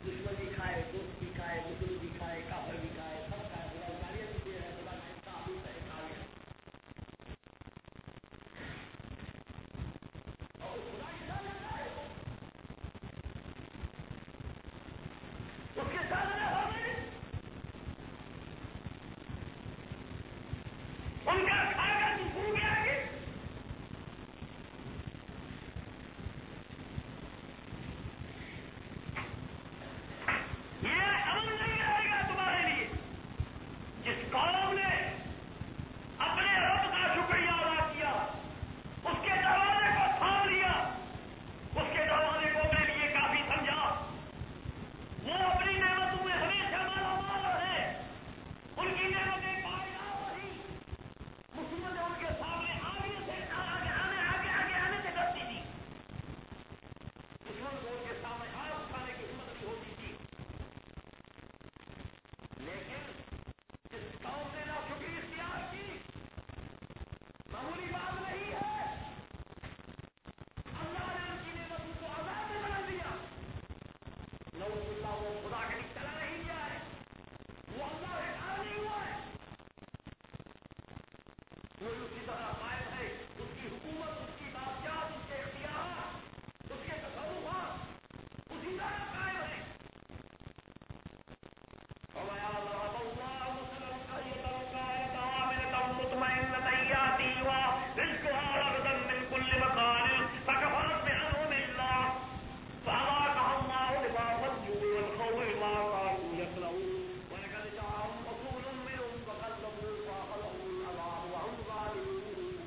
دشمن بھی کھائے، دوست بھی کھائے، مسلم بھی کھائے، کافر بھی کھائے، سب کھائے، خدا گالیاں بھی دے رہے، خدا نے کافی سے کھا لیا اور خدا کیا لیتا ہے اس کے ساتھ ان کا کھا کر بھول گیا کہ یہ امن نہیں رہے گا تمہارے لیے. جس قوم نے اپنے رب کا شکریہ ادا کیا، اس کے دروازے کو تھام لیا، اس کے دروازے کو اپنے لیے کافی سمجھا، وہ اپنی نعمتوں میں ہمیشہ مالا مال رہے، ان کی نعمتیں پائیدار رہی. مصیبتیں ان کے سامنے آنے سے ڈرتی تھی، دشمن کو ان کے سامنے ہاتھ اٹھانے کی ہمت نہیں ہوتی تھی. لیکن جس قوم نے ناشکری اختیار کی، معمولی بات نہیں ہے، اللہ نے ان کی نعمتوں کو عذاب میں بدل دیا. نعوذ باللہ، وہ خدا کے لیے چلا نہیں گیا ہے، وہ اللہ سے کھڑا نہیں ہوا ہے، وہ اسی طرح قائم ہے. اس کی حکومت، اس کی بادشاہت، اس کے اختیارات، اس کے تصرفات اسی طرح قائم ہے. فرمایا ضرب اللہ مثلا قرية كانت آمنة مطمئنة يأتيها رزقها رغدا من كل مكان فكفرت بأنعم الله فأذاقها الله لباس الجوع والخوف بما كانوا يصنعون ولقد جاءهم رسول منهم فكذبوا فأخذهم العذاب وهم ظالمون.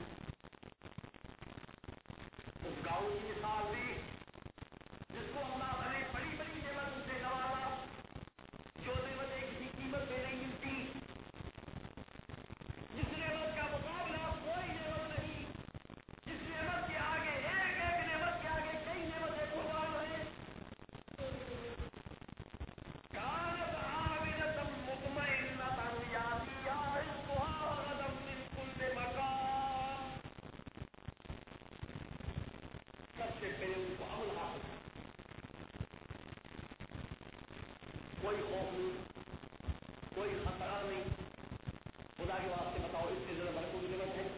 اس گاؤں کی مثال دی جس کو اللہ نے بڑی بڑی نعمتوں سے نوازا، جو نعمتیں کسی قیمت میں نہیں ملتی، جس نعمت کا مقابلہ کوئی نعمت نہیں، جس نعمت کے آگے ایک ایک نعمت کے آگے کئی نعمتیں قربان ہیں. كانت عاملة مطمئنة يأتيها رزقها رغدا من كل مكان. سب سے پہلے ان کو امن حاصل، کوئی خوف نہیں، کوئی خطرہ نہیں. خدا کے واسطے بتاؤ اس سے ذرا بڑھ کوئی نعمت ہے؟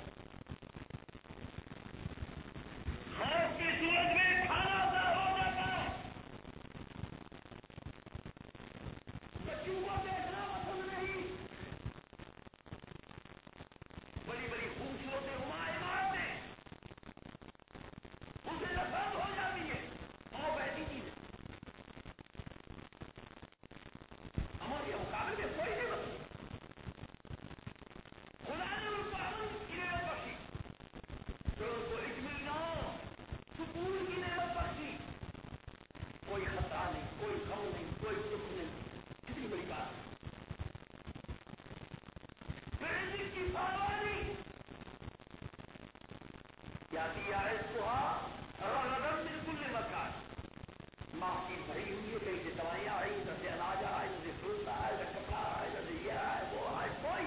خوف کی صورت میں کھانا ضائع ہو جاتا ہے، بچوں کو دیکھنا پسند نہیں، بڑی بڑی خوبصورت عمارتیں اسے نفرت ہو جاتی ہے. اور ایسی چیز امن کے مقابلے میں کوئی نعمت نہیں. خدا نے ان کو امن کی نعمت بخشی، پھر ان کو اطمینان، سکون کی نعمت بخشی. کوئی خطرہ نہیں، کوئی غم نہیں، کوئی دکھ نہیں. کتنی بڑی بات ہے. پھر رزق کی فراوانی کیا دیا ہے اس کو رغدا من کل مکان. معافی بھری ہوئی ہے، کہیں سے دوائیاں آئی، ادھر سے اناج آئے، ادھر سے فروٹ آئے، ادھر کپڑا آئے، ادھر سے یہ آئے، وہ آئے. کوئی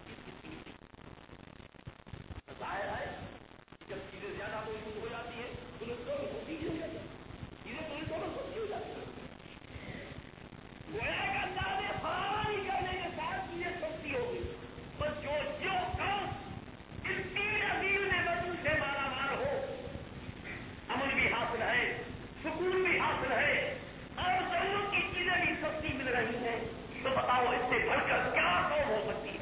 ظاہر ہے جب چیزیں زیادہ موجود ہو جاتی ہیں تو لوگ دونوں کو چیزیں ہو جاتی ہیں، چیزیں دونوں کو ہو جاتی ہیں. گویا کہ اللہ نے فراوانی کرنے کے ساتھ چیزیں سستی ہو گئی. بس جو کام ان تین عظیم نعمتوں سے مالا مال ہو، امن بھی حاصل ہے، سکون بھی حاصل ہے، اور ضرورت کی چیزیں بھی سستی مل رہی ہیں، تو بتاؤ اس سے بڑھ کر کیا قوم ہو سکتی ہے؟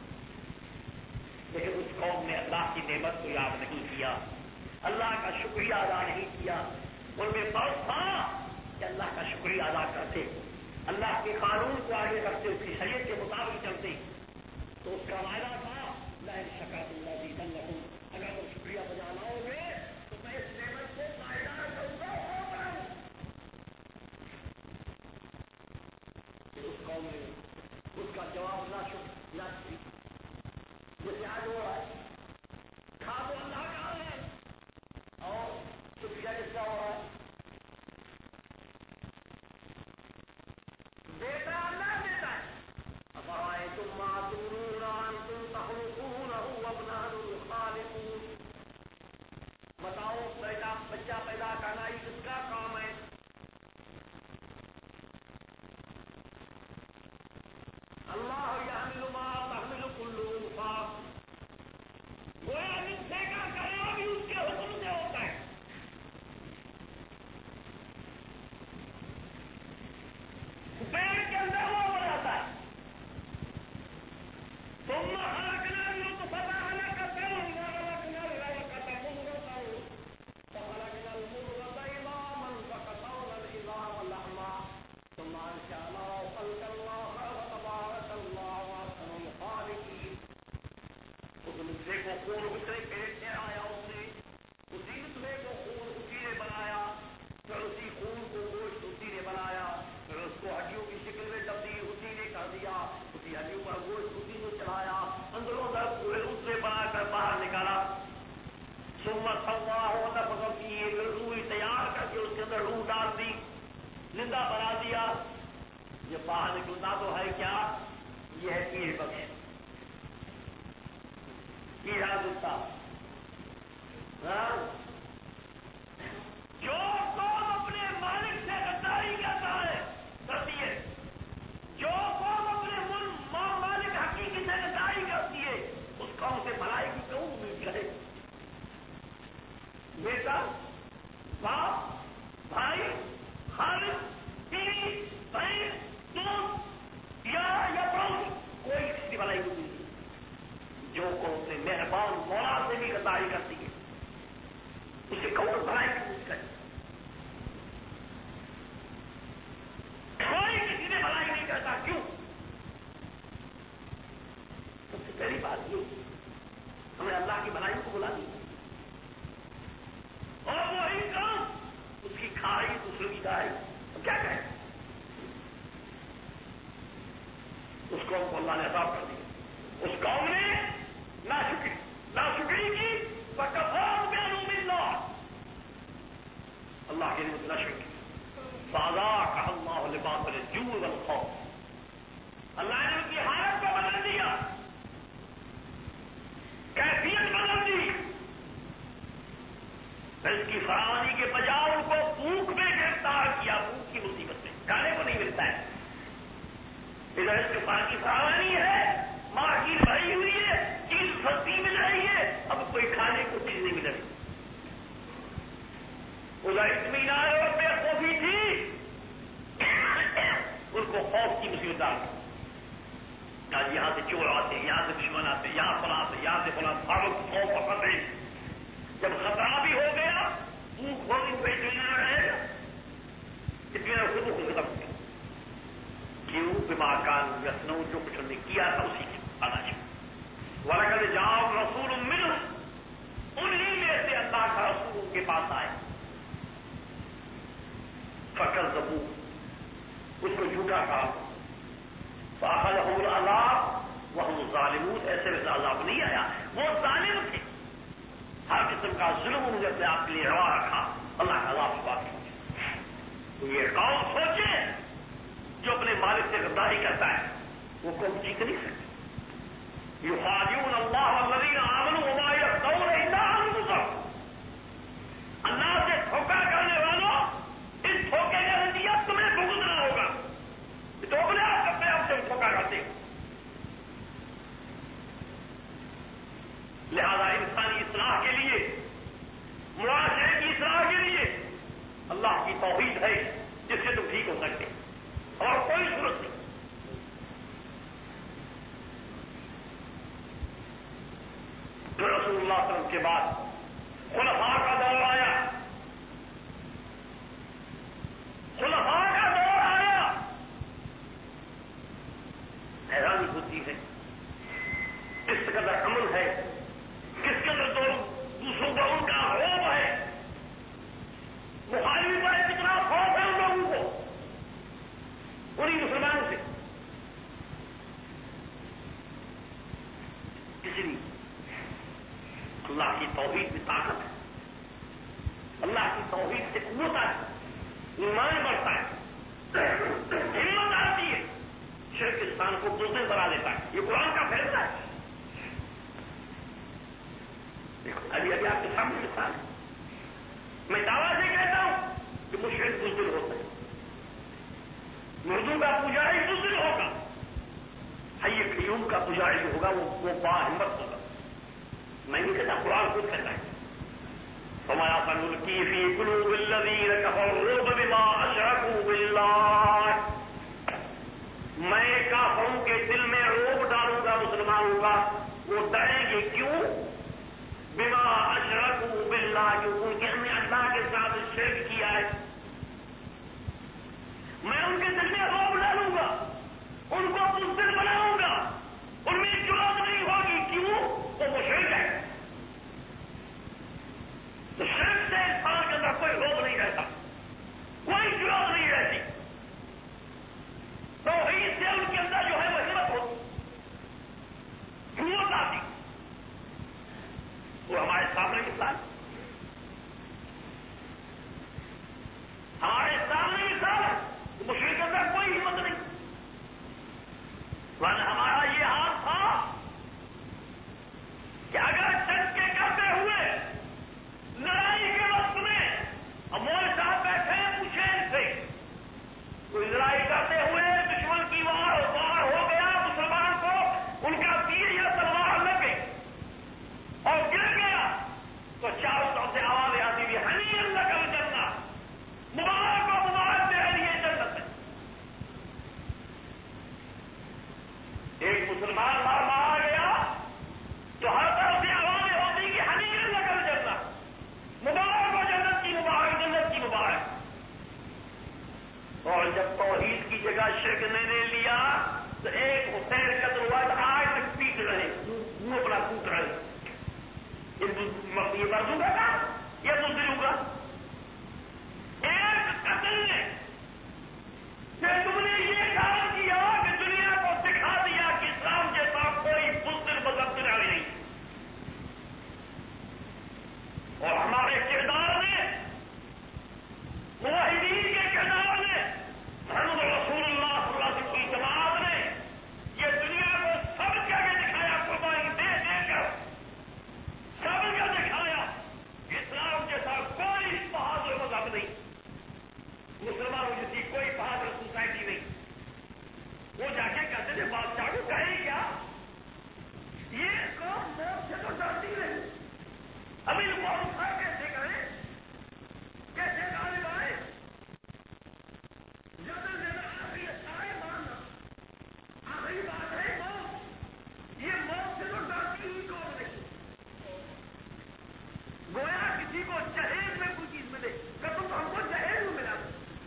لیکن اس قوم نے اللہ کی نعمت کو یاد نہیں کیا، اللہ کا شکریہ ادا نہیں کیا. ان میں فرض تھا کہ اللہ کا شکریہ ادا کرتے، اللہ کے قانون کو آگے رکھتے، اس کی شریعت کے مطابق چلتے، تو اس کا وعدہ تھا لئن شکرتم لازیدنکم، اگر تم شکریہ بجا لاؤ گے تو میں اس نعمت کو پائیدار کروں گا اور بڑھاؤں گا. اس قوم نے اس کا جواب نہ جیسے آج ہو رہا ہے، کھا تو اللہ کا ہے اور شکریہ کس کا ہو رہا ہے؟ بیٹا اللہ دیتا ہے. افرأيتم ما تمنون أنتم تخلقونه أم نحن الخالقون. بتاؤ بیٹا بچہ پیدا کرنا یہ کس کا کام ہے؟ علی پر گوشت اسی نے چڑھایا، اندروں اندر اسے بنا کر باہر نکالا، ثم سواه ونفخ فيه، پھر روح تیار کر کے اس کے اندر روح ڈال دی، زندہ بنا دیا۔ یہ باہر نکلتا تو ہے کیا؟ یہ ہے پیر بخش، پیڑا دتا۔ جو قوم اپنے مالک سے غداری کرتا ہے کرتی ہے، جو قوم اپنے مالک حقیقی سے غداری کرتی ہے، اس قوم سے بھلائی کی کیوں امید کرے؟ بیٹا، باپ، بھائی، خالد، بیوی، بہن، دوست یا پڑوسی، کوئی کسی بھلائی کو نہیں۔ جو قوم سے مہربان مولا سے بھی غداری کرتی ہے، اسے کون بھلائی کی امید کرے؟ کوئی کسی نے بھلائی نہیں کرتا، کیوں؟ سب سے پہلی بات یہ ہمیں اللہ کی بھلائیوں کو بلا دی، اور وہی کام اس کی کھائی دوسرے کی کھائی، اب کیا کہیں؟ اس قوم کو اللہ نے عذاب کر دیا، اس قوم نے ناشکری کی، فکفروا بانعم اللہ، اللہ کے لیے ناشکری کی، فاذاقها اللہ لباس الجوع والخوف، اللہ نے ان کی حالت کو بدل دیا، کیفیت بدل دی، اس کی فراوانی کے بجائے ان کو بھوک میں گرفتار کیا، بھوک کی مصیبت میں، کھانے کو نہیں ملتا ہے۔ ادھر اس کے پاس کی فراوانی ہے، مارکیٹ بھری ہوئی ہے، چیز سستی مل رہی ہے، اب کوئی کھانے کو چیز نہیں مل رہی۔ ادھر اطمینان اور بے خوفی تھی، ان کو خوف کی مصیبت آ گئی، آج یہاں سے چور آتے، یہاں سے دشمن آتے، یہاں فلاں سے، یہاں سے فلاں، خوف پکڑ رہے۔ جب خطرہ بھی ہو گیا، بھوک ہوگی، پیٹنا رہے گا، اتنا خود ختم ہو گیا۔ کیوں؟ بما کانوا یصنعون، جو کچھ انہوں نے کیا تھا اسی کی آنا چاہیے۔ وَلَقَدْ جَاءَهُمْ رَسُولٌ مِّنْهُمْ، انہی میں سے اللہ کا رسول ان کے پاس آئے، فَكَذَّبُوهُ، اس کو جھوٹا کہا، فَأَخَذَهُمُ الْعَذَابُ وَهُمْ ظَالِمُونَ، ایسے ویسے عذاب نہیں آیا، وہ ظالم تھے، ہر قسم کا ظلم انہوں نے اپنے آپ کے لیے روا رکھا، اللہ کا عذاب سے بات کی۔ تو یہ قوم سوچے جو اپنے مالک سے غداری کرتا ہے، وہ قوم جیت نہیں سکتی۔ یخادعون اللہ والذین آمنوا وما یخدعون الا انفسهم، اللہ سے دھوکہ کرنے والوں، اس دھوکے کا نتیجہ تمہیں بھگتنا ہوگا۔ تو اپنے آپ سے دھوکہ کرتے ہو۔ لہذا انسانی اصلاح کے لیے، معاشرے کی اصلاح کے لیے اللہ کی توحید ہے جس سے تم ٹھیک ہو سکتے، اور کوئی صورت نہیں۔ پھر رسول اللہ صلی اللہ علیہ وسلم کے بعد خلفاء کا دور آیا، خلفاء کا دور آیا، حیرانی ہوتی ہے کس قدر عمل ہے، کس قدر دوسروں کا ان کا خوف ہے، بخاری پر کتنا خوف ہے ان لوگوں کو، انہیں مسلمانوں سے۔ اس لیے اللہ کی توحید میں طاقت ہے، اللہ کی توحید سے قوت ہے، ایمان بڑھتا ہے، ہمت آتی ہے، شرک انسان کو بزدل بنا دیتا ہے، یہ قرآن کا فیصلہ ہے۔ دیکھو ابھی آپ کے سامنے مثال ہے، میں دعویٰ سے کہتا ہوں کہ مشرک بزدل ہوتا ہے، مردوں کا پجاری بزدل ہوگا، حی قیوم کا پجاری جو ہوگا وہ باہمت ہوگا۔ میں نہیں کہتا، قرآن خود کہتا ہے، فَمَا سَنُلْقِي فِي قُلُوبِ الَّذِينَ كَفَرُوا الرُّعْبَ بِمَا أَشْرَكُوا بِاللَّهِ، میں کافروں کے دل میں رعب ڈالوں گا مسلمانوں کا، وہ ڈریں گے، کیوں؟ بِمَا أَشْرَكُوا بِاللَّهِ، کیونکہ ہم نے اللہ کے ساتھ شرک کیا ہے۔ میں ان کے دل میں رعب ڈالوں گا، ان کو بزدل بناؤں گا، ان میں جرأت نہیں ہوگی، کیوں؟ وہ مشرک ہے۔ تو شرک سے انسان کے اندر کوئی روب نہیں رہتا، کوئی جگہ شرک نہیں لے لیا تو ایک حسین قتل ہوا تو آج تک پیٹ رہے منہ اپنا کوٹ رہے. یہ مردوں کا کام یا دوسروں کا؟ ایک قتل نے کہ تم نے یہ کام کیا کہ دنیا کو دکھا دیا کہ اسلام جیسا کوئی بزدل مذہب دنیا میں نہیں. اور ہمارے کردار نے موحدین کے کردار نے محمد رسول اللہ صلی اللہ علیہ وسلم کی جماعت نے یہ دنیا کو سب جگہ دکھایا، قربانی دے دے کر سب جگہ دکھایا اسلام جیسا کوئی بہادر مذہب نہیں، مسلمانوں جیسی کوئی بہادر سوسائٹی نہیں. وہ جا کے کہتے تھے بادشاہ کو کہیں کیا یہ قوم موت سے تو ڈرتی نہیں، ابھی قوم کیسے کریں، کیسے غالب آئے، زیادہ سے زیادہ آخری آئے ماننا. آخری بات ہے موت، یہ موت سے تو ڈرتی ہوئی قوم نہیں. گویا کسی کو جہیز میں کوئی چیز ملے کہ تم ہم کو جہیز میں ملا،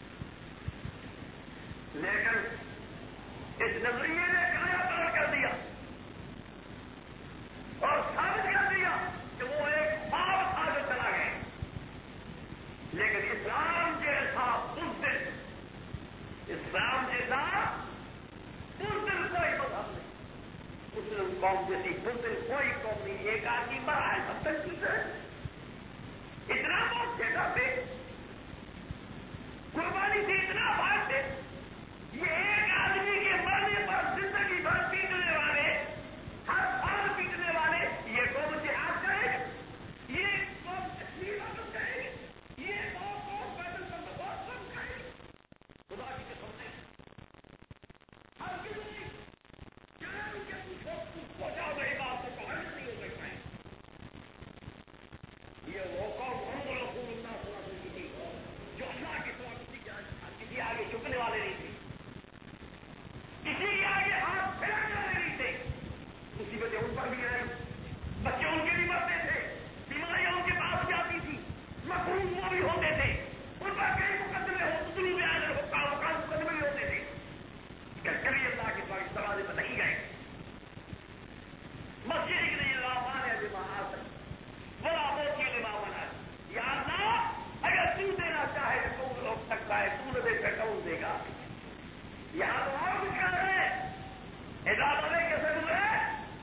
لیکن اس نظریے نے کایا پلٹ کر دیا اور ثابت کر دیا کہ وہ ایک خواب تھا جو چلا گیا. لیکن اسلام جیسا بزدل، اسلام جیسا بزدل کوئی مذہب نہیں، مسلم قوم جیسی بزدل کوئی قوم نہیں. ایک آدمی مرا ہے سب تک ٹھیک ہے، اتنا موت سے ڈرتے، قربانی سے اتنا بھاگتے. یہ ایک آدمی کے مرنے پر زندگی بھر پیٹنے والے، ہر سال پیٹنے والے، یہ قوم جہاد کرے گی، یہ قوم تسلیم عادت کرے گی، یہ قوم پیدل کر بہت کم کرے گی. خدا کی قسم سے ہر کسی نہیں جان کے پہنچاؤ گئی بات کو کہا نہیں ہو سکتا ہے. یہ وہ قوم محمد رسول اللہ صلی اللہ علیہ وسلم کی تھی جو اللہ کے سوا کسی آگے جھکنے والے نہیں تھے، کسی کے آگے ہاتھ پھیلانے والے نہیں تھے. مصیبتیں ان پر بھی آئی، بچے ان کے بھی مرتے تھے، بیماریاں ان کے پاس جاتی تھی، مقروض وہ بھی ہوتے تھے، ان پر کئی مقدمے حسنوں میں آنے مقام مقدمے بھی ہوتے تھے. کبھی اللہ کے پاس اس دروازے پر نہیں گئے. مسجد کے لیے اللہ مانے بما آسن بڑا موتی لما بنا. یا اللہ اگر تو دینا چاہے تو کون روک سکتا ہے، تو نہ دے کر کون دے گا. یہاں تو اور کچھ کر رہے ہیں، اجازت والے کیسے گزرے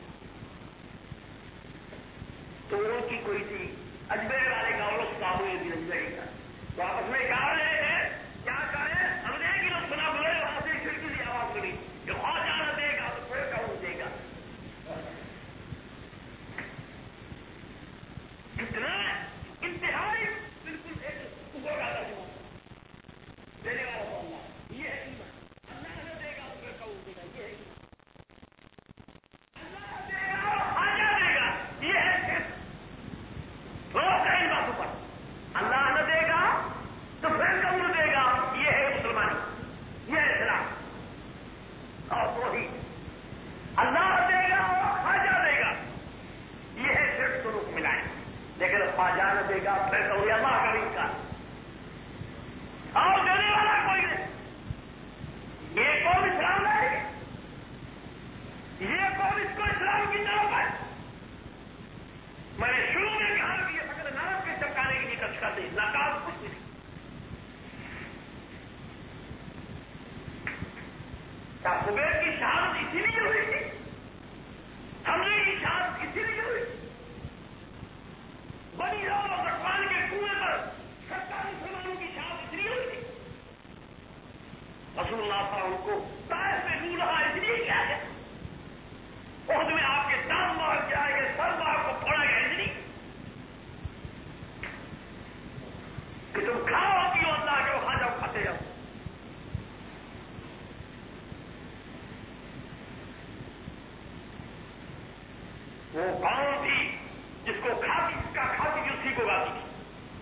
تو ان کی کوئی تھی اجمیر والے کا اور اس کا ہوئے بھی اجمیر کا تو آپس میں کہا رہے ہیں کیا کریں. ہم نے ایک ہی لوگ سنا بولے وہاں سے کھڑکی سے آواز سنی کہ خواہ جانا دے گا تو پھر کہوں دے گا. اتنا انتہائی بالکل ایک اوپر کا دینے والا تو اللہ، یہ ہے ایمان. اللہ نہ دے گا تو پھر کہوں دے گا، یہ ہے ایمان. اللہ دے گا اور خواجہ دے گا، یہ ہے صرف روز ہے ان باتوں پر. اللہ نہ دے گا تو پھر کہوں دے گا، یہ ہے مسلمانی، یہ ہے اسلام. اور وہی اللہ دے گا اور خواجہ دے گا، یہ ہے صرف دونوں کو ملائیں. لیکن خواجہ نہ دے گا پھر کہوں یہ اللہ کا نہیں کا اور دینے والا کوئی نہیں. یہ قوم اسلام لائے گی، یہ قوم اس کو اسلام کی طرف ہے. میں نے شروع میں کہا کہ یہ فقط نرم کے چپکانے کی کچھ کرتے ناکام کچھ نہیں. کیا زبیر کی شہادت اسی لیے ہوئی تھی، حمزے کی شہادت اسی لیے ہوئی تھی. بنی اور غطفان کے کنویں پر 70 مسلمانوں کی شہادت اس لیے ہوئی تھی. رسول اللہ صلی اللہ علیہ وسلم کو طائف میں رو رہا اس لیے کیا ہے، عہد میں آپ کے دام مار کے آئے گئے، سر مار کو پھوڑا گیا اس لیے کہ تم کھاؤ پیو اللہ کے وہاں جاؤ کھاتے جاؤ. وہ قوم تھی جس کو کھاتی، اس کا کھاتی تھی اسی کو گاتی تھی.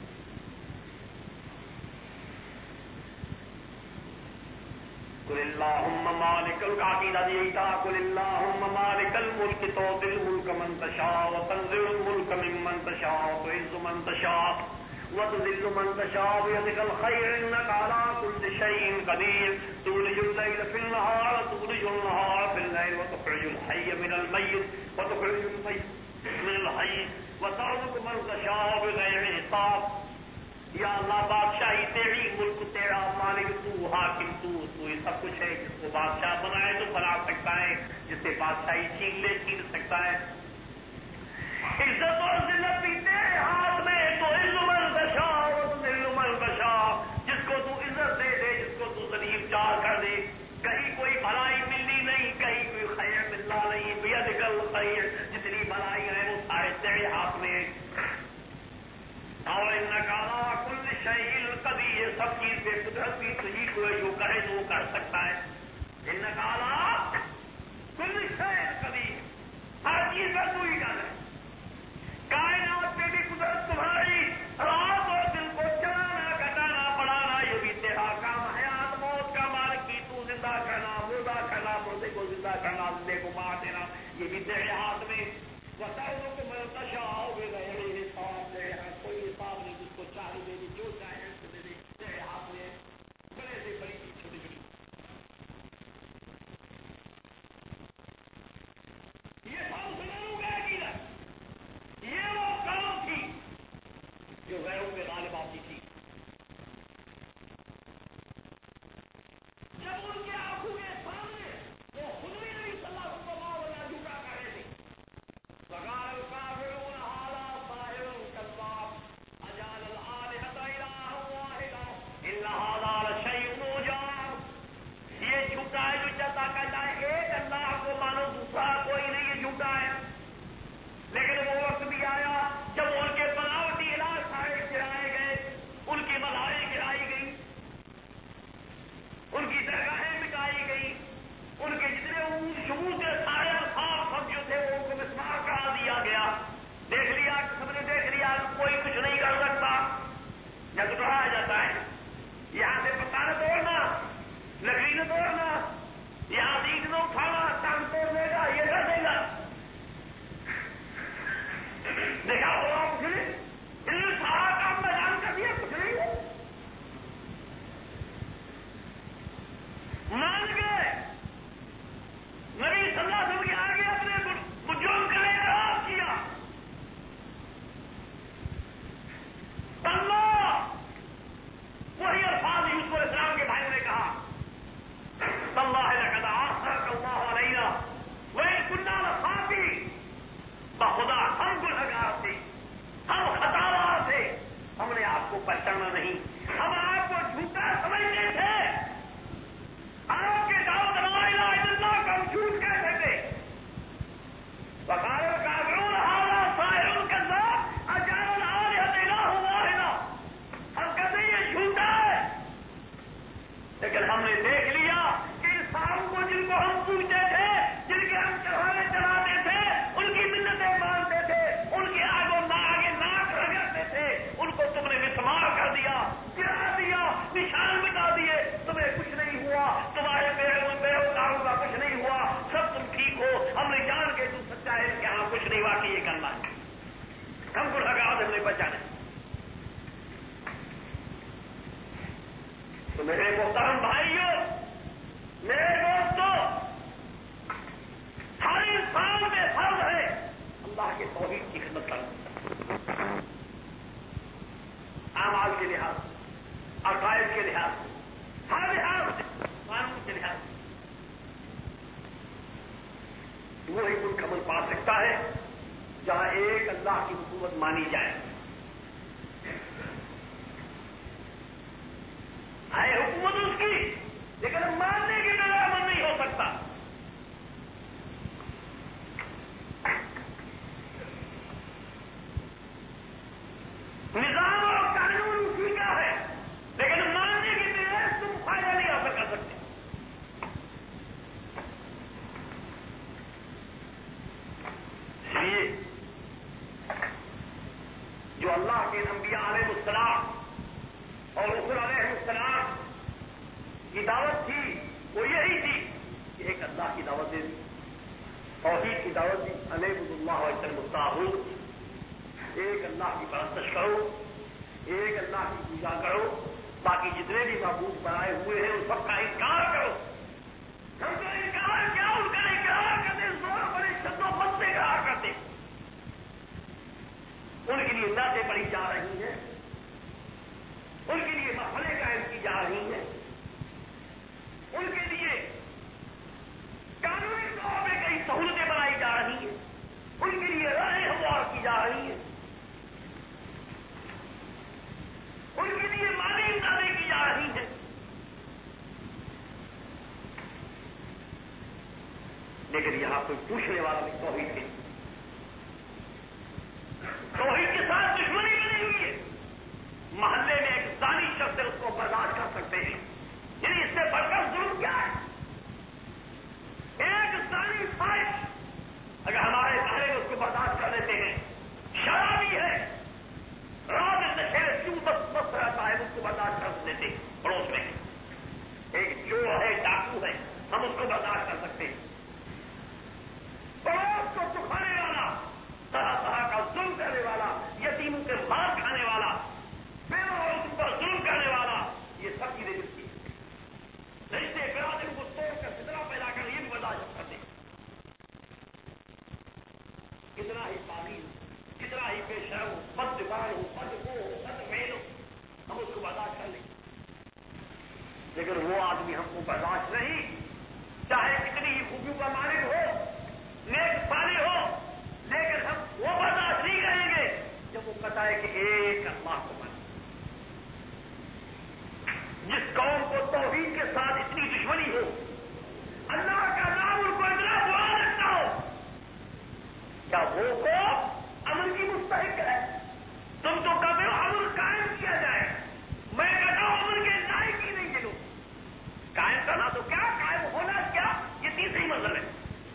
قل اللہم مالک العقیدہ دیتا قل اللہم مالک الملک تؤتی الملک من تشاء وتنزع الملک ممن تشاء وتعز من تشاء وتذل من تشاء بيدك الخير انك على كل شيء قدیر تولج الليل في النهار وتولج النهار في الليل وتخرج الحي من الميت وتخرج الميت من الحي وترزق من تشاء بغير حساب. یا اللہ بادشاہی تیری، ملک تیرا، مالک تو، حاکم تو ہی سب کچھ ہے. جس کو بادشاہ بنائے تو بنا سکتا ہے، جس سے بادشاہی چھین لے چھین سکتا ہے. عزت اور ذلت بھی تیرے ہاتھ میں، تو عز من تشاء وتذل من تشاء. جس کو تو عزت دے دے، جس کو تو ذلیل جار کر دے. کہیں کوئی بھلائی ملنی نہیں، کہیں کوئی خیر ملنا نہیں. بیدک الخیر، جتنی بھلائی ہے وہ سارے تیرے ہاتھ میں. اور انک علی کل شیء قدیر، سب چیز پہ قدرت بھی تجھی کو ہے، جو کہے تو وہ کر سکتا ہے. انک علی کل شیء قدیر، ہر چیز پر تو ہی کر ہے. کائنات پہ بھی قدرت تمہاری، رات اور دن کو چلانا گھٹانا بڑھانا یہ بھی تیرا کام. حیات موت کا مالک کی تو، زندہ کرنا مردہ کرنا، مردے کو زندہ کرنا زندے کو مار دینا یہ بھی تیرے ہاتھ میں. وترزق من تشاء بغیر حساب، تیرے ہاتھ کوئی حساب نہیں، جس کو چاہے دے دے، جو چاہے اس کو دے دے. تیرے ہاتھ میں بڑے سے بڑی چیز، چھوٹی چھوٹی. یہ سب سنوں گا عقیدت. یہ وہ قوم تھی جو غیروں پہ غالب آتی تھی. جب ان کے آنکھوں کے سامنے وہ خود بھی نبی صلی اللہ علیہ وسلم جھوٹا کر رہے تھے. وقال الكافرون هذا ساحر كذاب اجعل الآلهة إلها واحدا إن هذا لشيء عجاب. یہ جھوٹا ہے جو چاہتا کہتا ہے ایک اللہ کو مانو، دوسرا کوئی نہیں، یہ جھوٹا ہے. لیکن وہ وقت بھی آیا جب ان کے بناوٹی علاج سارے گرائے گئے، ان کی ملائیں گرائی گئی، ان کی درگاہیں مٹائی گئی، ان کے جتنے شبوت کے سارے الفاظ سب جو تھے وہ ان کو مسمار کرا دیا گیا. دیکھ لیا، سب نے دیکھ لیا، کوئی کچھ نہیں کر سکتا. جب کہا جاتا ہے یہاں سے پتا نہ توڑنا، لکڑی نہ توڑنا، یہاں دیگ نہ اٹھانا، ٹانگ توڑ دے گا، یہ کر دے گا. دیکھا ہوا کچھ نہیں، انہوں نے سارا کام میدان کر دیا، کچھ نہیں ہوا. مان گئے نبی صلی اللہ علیہ وسلم کے آگے اپنے جرم کا اعتراف کیا. اللہ وہی الفاظ یوسف علیہ السلام کے بھائیوں نے کہا، اللہ لقد آثرک اللہ علینا وإن كنا لخاطئین. بخدا ہم گنہگار تھے، ہم خطاوار تھے، ہم نے آپ کو پہچانا نہیں، ہم آپ کو جھوٹا سمجھتے تھے. آپ کے دعوت لا الہ الا اللہ کا ہم جھوٹ کہتے تھے. وقال الکافرون هذا ساحر كذاب اجعل الآلهة إلها واحدا. ہم کہتے ہیں یہ جھوٹا ہے. لیکن ہم نے دیکھ لیا کہ انسان کو جن کو ہم پوچھتے تھے، جن کے ہم چڑھانے چڑھاتے تھے، ان کی منتیں مانتے تھے، ان کے آگے ناک رگڑتے تھے، ان کو تم نے مسمار کر دیا، گرا دیا، نشان مٹا دیے. تمہیں کچھ نہیں ہوا، تمہارے بیروکاروں کا کچھ نہیں ہوا، سب تم ٹھیک ہو. ہم نے جان کے تم سچا ہے کہ ہاں کچھ نہیں ہوا کہ یہ کرنا ہے. ہم کو لگا ہم نے بچانا. تو میرے محترم بھائیوں، میرے دوستوں، ہر انسان میں فرض ہے اللہ کے توحید کی خدمت کرنا. اعمال کے لحاظ، عقائد کے لحاظ، ہر لحاظ سے، قانون کے لحاظ سے. وہی ملک امن پا سکتا ہے جہاں ایک اللہ کی حکومت مانی جائے. ہے حکومت اس کی، لیکن ماننے کے بغیر امن نہیں ہو سکتا. نظام اور قانون اسی کا ہے، لیکن ماننے کے بغیر تم فائدہ نہیں حاصل کر سکتے. اس لیے جو اللہ کے انبیاء علیہ السلام اور رسول علیہ السلام کی دعوت تھی وہ یہی تھی کہ ایک اللہ کی دعوت دے دی، توحید کی دعوت دی. اعبدوا اللہ واجتنبوا الطاغوت، ایک اللہ کی پرستش کرو، ایک اللہ کی پوجا کرو، باقی جتنے بھی معبود بنائے ہوئے ہیں ان سب کا انکار کرو. ہم تو انکار کیا ان کا انکار کرتے زور بڑے شدوں بد سے انکار کرتے. ان کے لیے نعتیں پڑھی جا رہی ہیں, ان کے لیے محفلیں قائم کی جا رہی ہیں, ان کے لیے قانونی طور پہ کئی سہولتیں بنائی جا رہی ہیں, ان کے لیے رائے ہموار کی جا رہی ہیں, ان کے لیے مالی امدادیں کی جا رہی ہیں. لیکن یہاں کوئی پوچھنے والا نہیں توحید کے ساتھ دشمنی بنی ہوئی ہے. محلے میں ایک زانی شخص ہے, اس کو برداشت کر سکتے ہیں, یعنی اس سے بڑھ کر ظلم کیا ہے؟ ایک زانی خواہش اگر ہمارے گھر میں اس کو برداشت کر لیتے ہیں, شرابی ہے رات نشے میں کیوں مست رہتا ہے اس کو برداشت کر دیتے ہیں. پڑوس میں ایک چور ہے, ڈاکو ہے, ہم اس کو برداشت کر سکتے ہیں. پڑوس کو دکھانے والا, طرح طرح کا ظلم کرنے والا, یتیموں کے مار کھانے والا, بیوہ عورتوں پر ظلم کرنے والا, یہ سب چیزیں ملتی ہیں. رشتے برادری کو توڑ کر فتنہ پیدا کر یہ بھی برداشت کرتے ہیں. کتنا ہی پاگل, کتنا ہی بے شرم ہو, بد زبان ہو, بد ہو, بد میل ہو, ہم اس کو برداشت کر لیں. لیکن وہ آدمی ہم کو برداشت نہیں, چاہے کتنی ہی خوبیوں کا مالک ہو, نیک صالح ہو, لیکن ہم وہ برداشت نہیں کریں گے جب وہ کہتا ہے کہ ایک اللہ کو مانے. جس قوم کو توحید کے ساتھ اتنی دشمنی ہو, اللہ کا نام ان کو اتنا برا لگتا ہو, کیا وہ کو امن کی مستحق ہے؟ تم تو کہتے ہو امن قائم کیا جائے, میں کہتا ہوں امن کے لائق ہی نہیں. چلو قائم کرنا تو کیا, قائم ہونا کیا, یہ تیسری منزل ہے.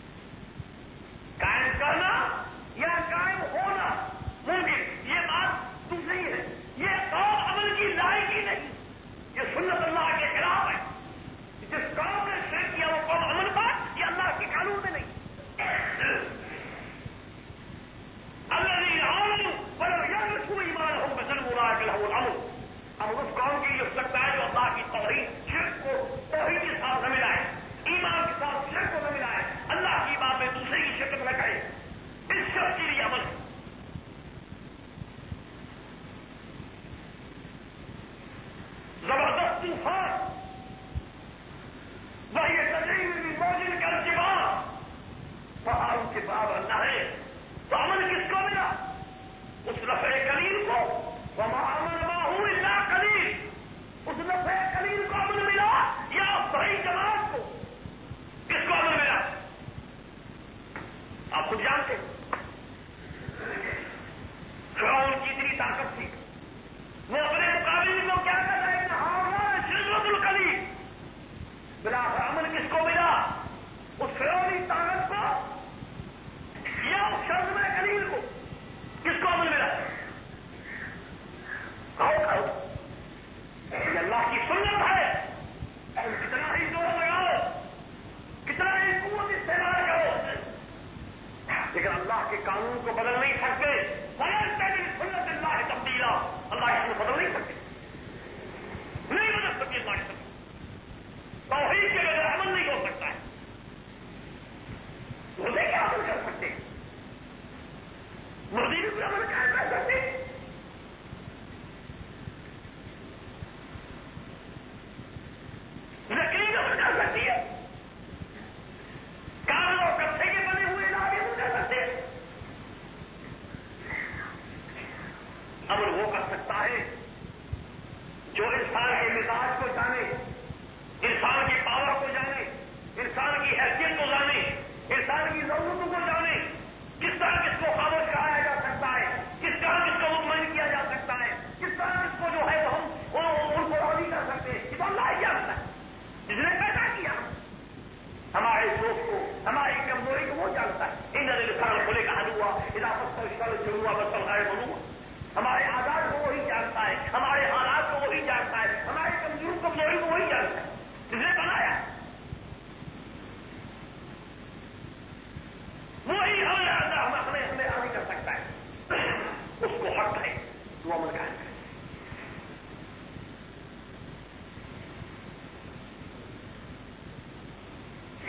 قائم کرنا یا قائم ہونا ممکن, یہ بات دوسری ہے. یہ قوم عمل کی لائق ہی نہیں, یہ سنت اللہ کے خلاف ہے.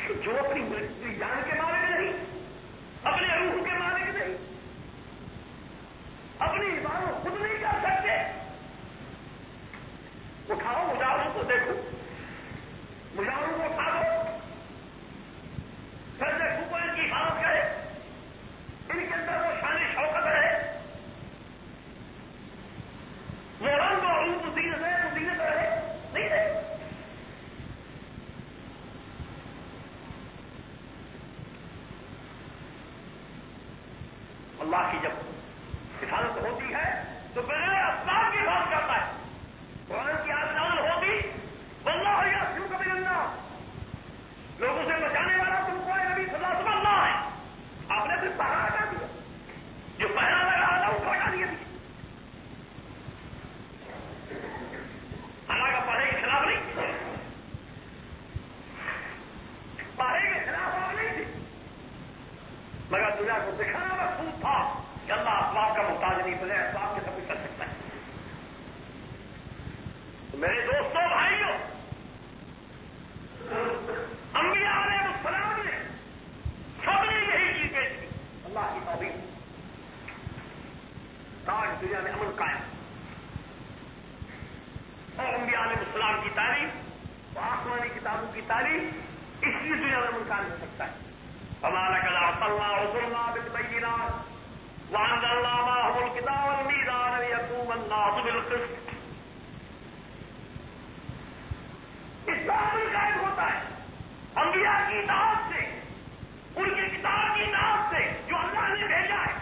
جو اپنی جان کے مالک نہیں، اپنے روح کے مالک نہیں، اپنی عبادت خود نہیں کر سکتے، اٹھاؤ مجاہدوں کو، دیکھو مجاہدوں کو اٹھا دو، پھر دیکھو کو ان کی حالت کرے، ان کے اندر وہ شان شوکت رہے، وہ رنگ اور روپ زینت رہے، نہیں رہے۔ اللہ کی جب حفاظت ہوتی ہے تو بغیر اسباب کی حفاظت کرتا ہے۔ قرآن کی آیت نازل ہوتی، واللہ یعصمک من الناس، لوگوں سے بچانے والا تم کو نبی صلی اللہ علیہ وسلم اللہ ہے۔ آپ نے پھر پہرا ہٹا دیا، جو پہرا لگ رہا تھا اس کو ہٹا دیا، حالانکہ پہرے کے خلاف نہیں تھے، پہرے کے خلاف آپ نہیں تھے، مگر دنیا کو دکھانا مقصود تھا کہ اللہ اسباب کا محتاج نہیں، بغیر اسباب کے سب کچھ کر سکتا ہے۔ تو میرے دوستوں بھائیوں، انبیاء علیہ السلام نے سب نے یہی چیز پیش کی، اللہ کی توفیق، تاج دنیا میں امن قائم، اور انبیاء علیہ السلام کی تعریف اور آسمانی کتابوں کی تعریف اس لیے دنیا میں امن قائم ہو سکتا ہے۔ فَمَا لَكَ لَا أَرْسَلْنَا رُسُلَنَا بِالْبَيِّنَاتِ وَأَنزَلْنَا مَعَهُمُ الْكِتَابَ وَالْمِيزَانَ لِيَقُومَ النَّاسُ بِالْقِسْطِ، اس سے امن قائم ہوتا ہے انبیاء کی اطاعت سے، ان کی کتاب کی اطاعت سے جو اللہ نے بھیجا ہے۔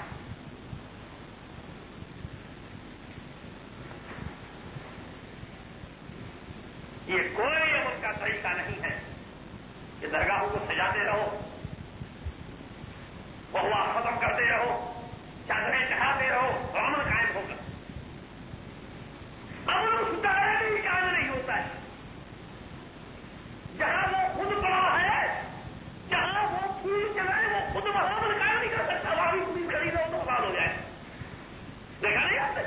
یہ کوئی امن کا طریقہ نہیں ہے کہ درگاہوں کو سجاتے رہو، بہوا ختم کرتے رہو، چادریں چڑھاتے رہو اور امن قائم ہوگا۔ امن اس دائرے میں قائم نہیں ہوتا ہے جہاں وہ خود بڑا ہے، جہاں وہ پھول چلائے وہ خود وہاں امن قائم نہیں کر سکتا، وہاں بھی پولیس کھڑی رہو تو بات ہو جائے، دیکھا نہیں آپ نے؟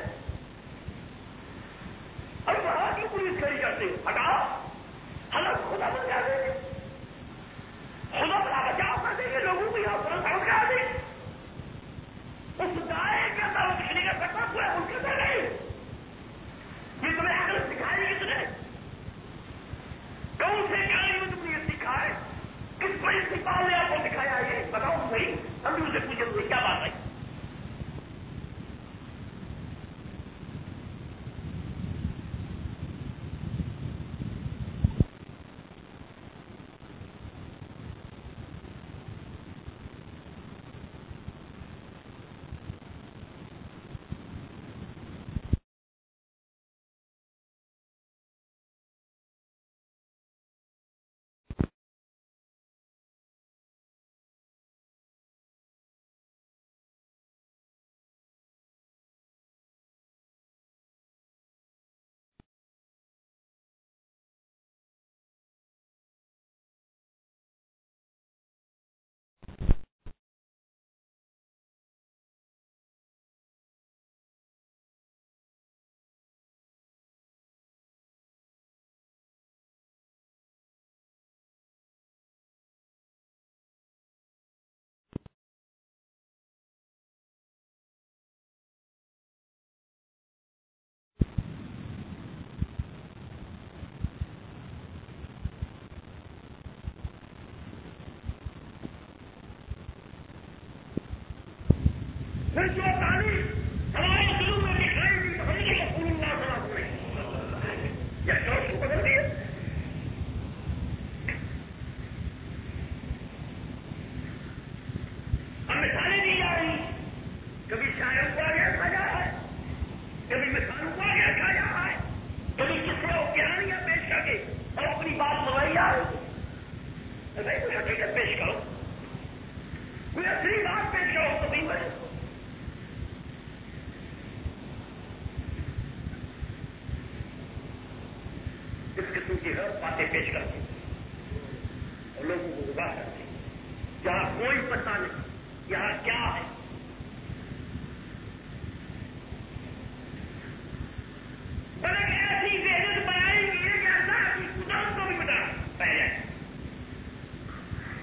اب وہاں کی پولیس کھڑی کرتے ہٹاؤ، حالت خدا بن جاتے ہیں، خدا بنا بچاؤ کر دیں گے، لوگوں کو یہاں پر سڑک کر دیں، اس دائرے کے اندر وہ کچھ نہیں کر سکتا، پورے ملک کے اندر نہیں۔ یہ تمہیں عقل سکھائی کس نے؟ کون سے کہانی میں تم نے یہ سیکھا ہے؟ کس پرنسپال نے آپ کو سکھایا یہ بتاؤ صحیح، ہم بھی اسے پوچھیں تو کیا بات ہے؟ پھر جو تعلیم ہمارے دلوں میں دکھائی دی تو ہم نے رسول اللہ صلی اللہ علیہ وسلم یہ سوچ کو بدل دیا۔ اب مثالیں دی جا رہی، کبھی شاعروں کو آگے رکھا جا رہا ہے، کبھی مثالوں کو آگے رکھا جا رہا ہے، کبھی قصے اور کہانیاں پیش کر کے اور اپنی بات منوائی جا رہی ہے۔ بھائی کوئی حقیقت پیش کرو، کوئی اصلی بات پیش کرو تو نہیں بنے۔ اس قسم کی غلط باتیں پیش کرتے اور لوگوں کو گمراہ کرتے، جہاں کوئی پتہ نہیں یہاں کیا ہے۔ بلکہ ایسی ذہنیت بنائی گئی ہے کہ اللہ کی قدرت کو بھی بتا پہ جائے۔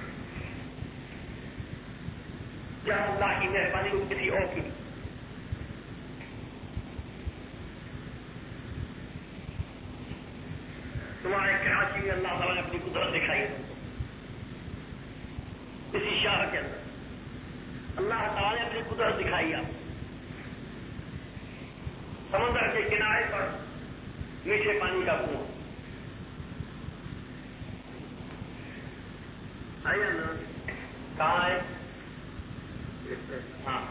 میں اللہ تعالیٰ نے اپنی قدرت دکھائی ہے اسی شہر کے اندر اللہ تعالیٰ نے اپنی قدرت دکھائی آپ سمندر کے کنارے پر میٹھے پانی کا کنواں آئیے نا کہاں ہے ہاں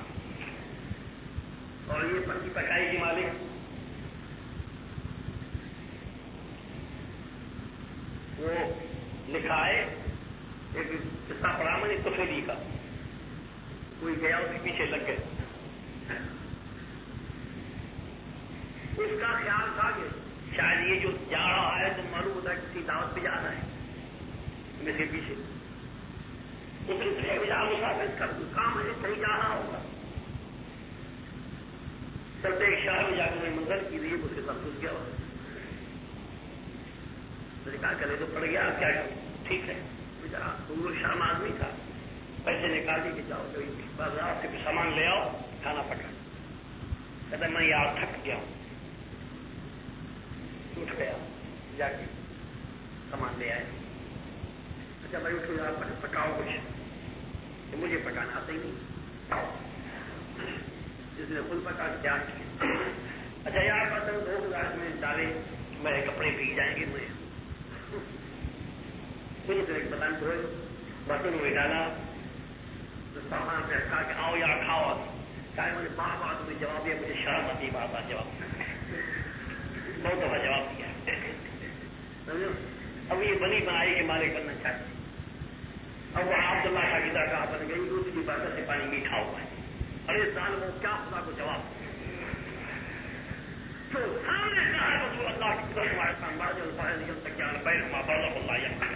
اور یہ پکی پکائی کی مالک وہ لکھا ہے ایک قصہ پڑھا میں نے تفیلی کا کوئی گیا اس کے پیچھے لگ گئے اس کا خیال تھا کہ شاید یہ جو جا رہا ہے تو معلوم ہوتا ہے کسی دعوت پہ جانا ہے میں سے پیچھے مسافر کا کام ہے کہیں جا رہا ہوگا چلتے ایک شہر میں جا کے میں منظر کی رہی اس کے ساتھ گھس گیا کہا کرے تو پڑ گیا کیا ٹھیک ہے وہ شام آدمی تھا پیسے نکال دی کہ جاؤ بازار سے سامان لے آؤ کھانا پکا کہتا میں یار تھک گیا ہوں اٹھ گیا جا کے سامان لے آئے اچھا بھائی اٹھو یار پکاؤ کچھ مجھے پکانا آتا ہی نہیں جس نے خود پکا کیا اچھا یار برتن 2000 میں ڈالے میرے کپڑے بھیگ جائیں گے مجھے برتن دھوئے برتن میں ڈالا سامان پہ رکھا کہ آؤ یار کھاؤ چاہے مجھے بار بار تمہیں جواب دیا مجھے شرم آتی بار بار جواب بہت دفعہ جواب دیا اب یہ بنی بنائی کے مالک بننا چاہتے اب وہ عبداللہ شاگردہ کا بن گئی اس کی برکت سے پانی میٹھا ہوا ہے ارے سال وہ کیا خدا کو جواب جو سامنے کہا ہے وہ اللہ کی قدرت ہمارے سامنے بڑھ جو باہر نکل سکے بیر ما بڑھ اللہ یا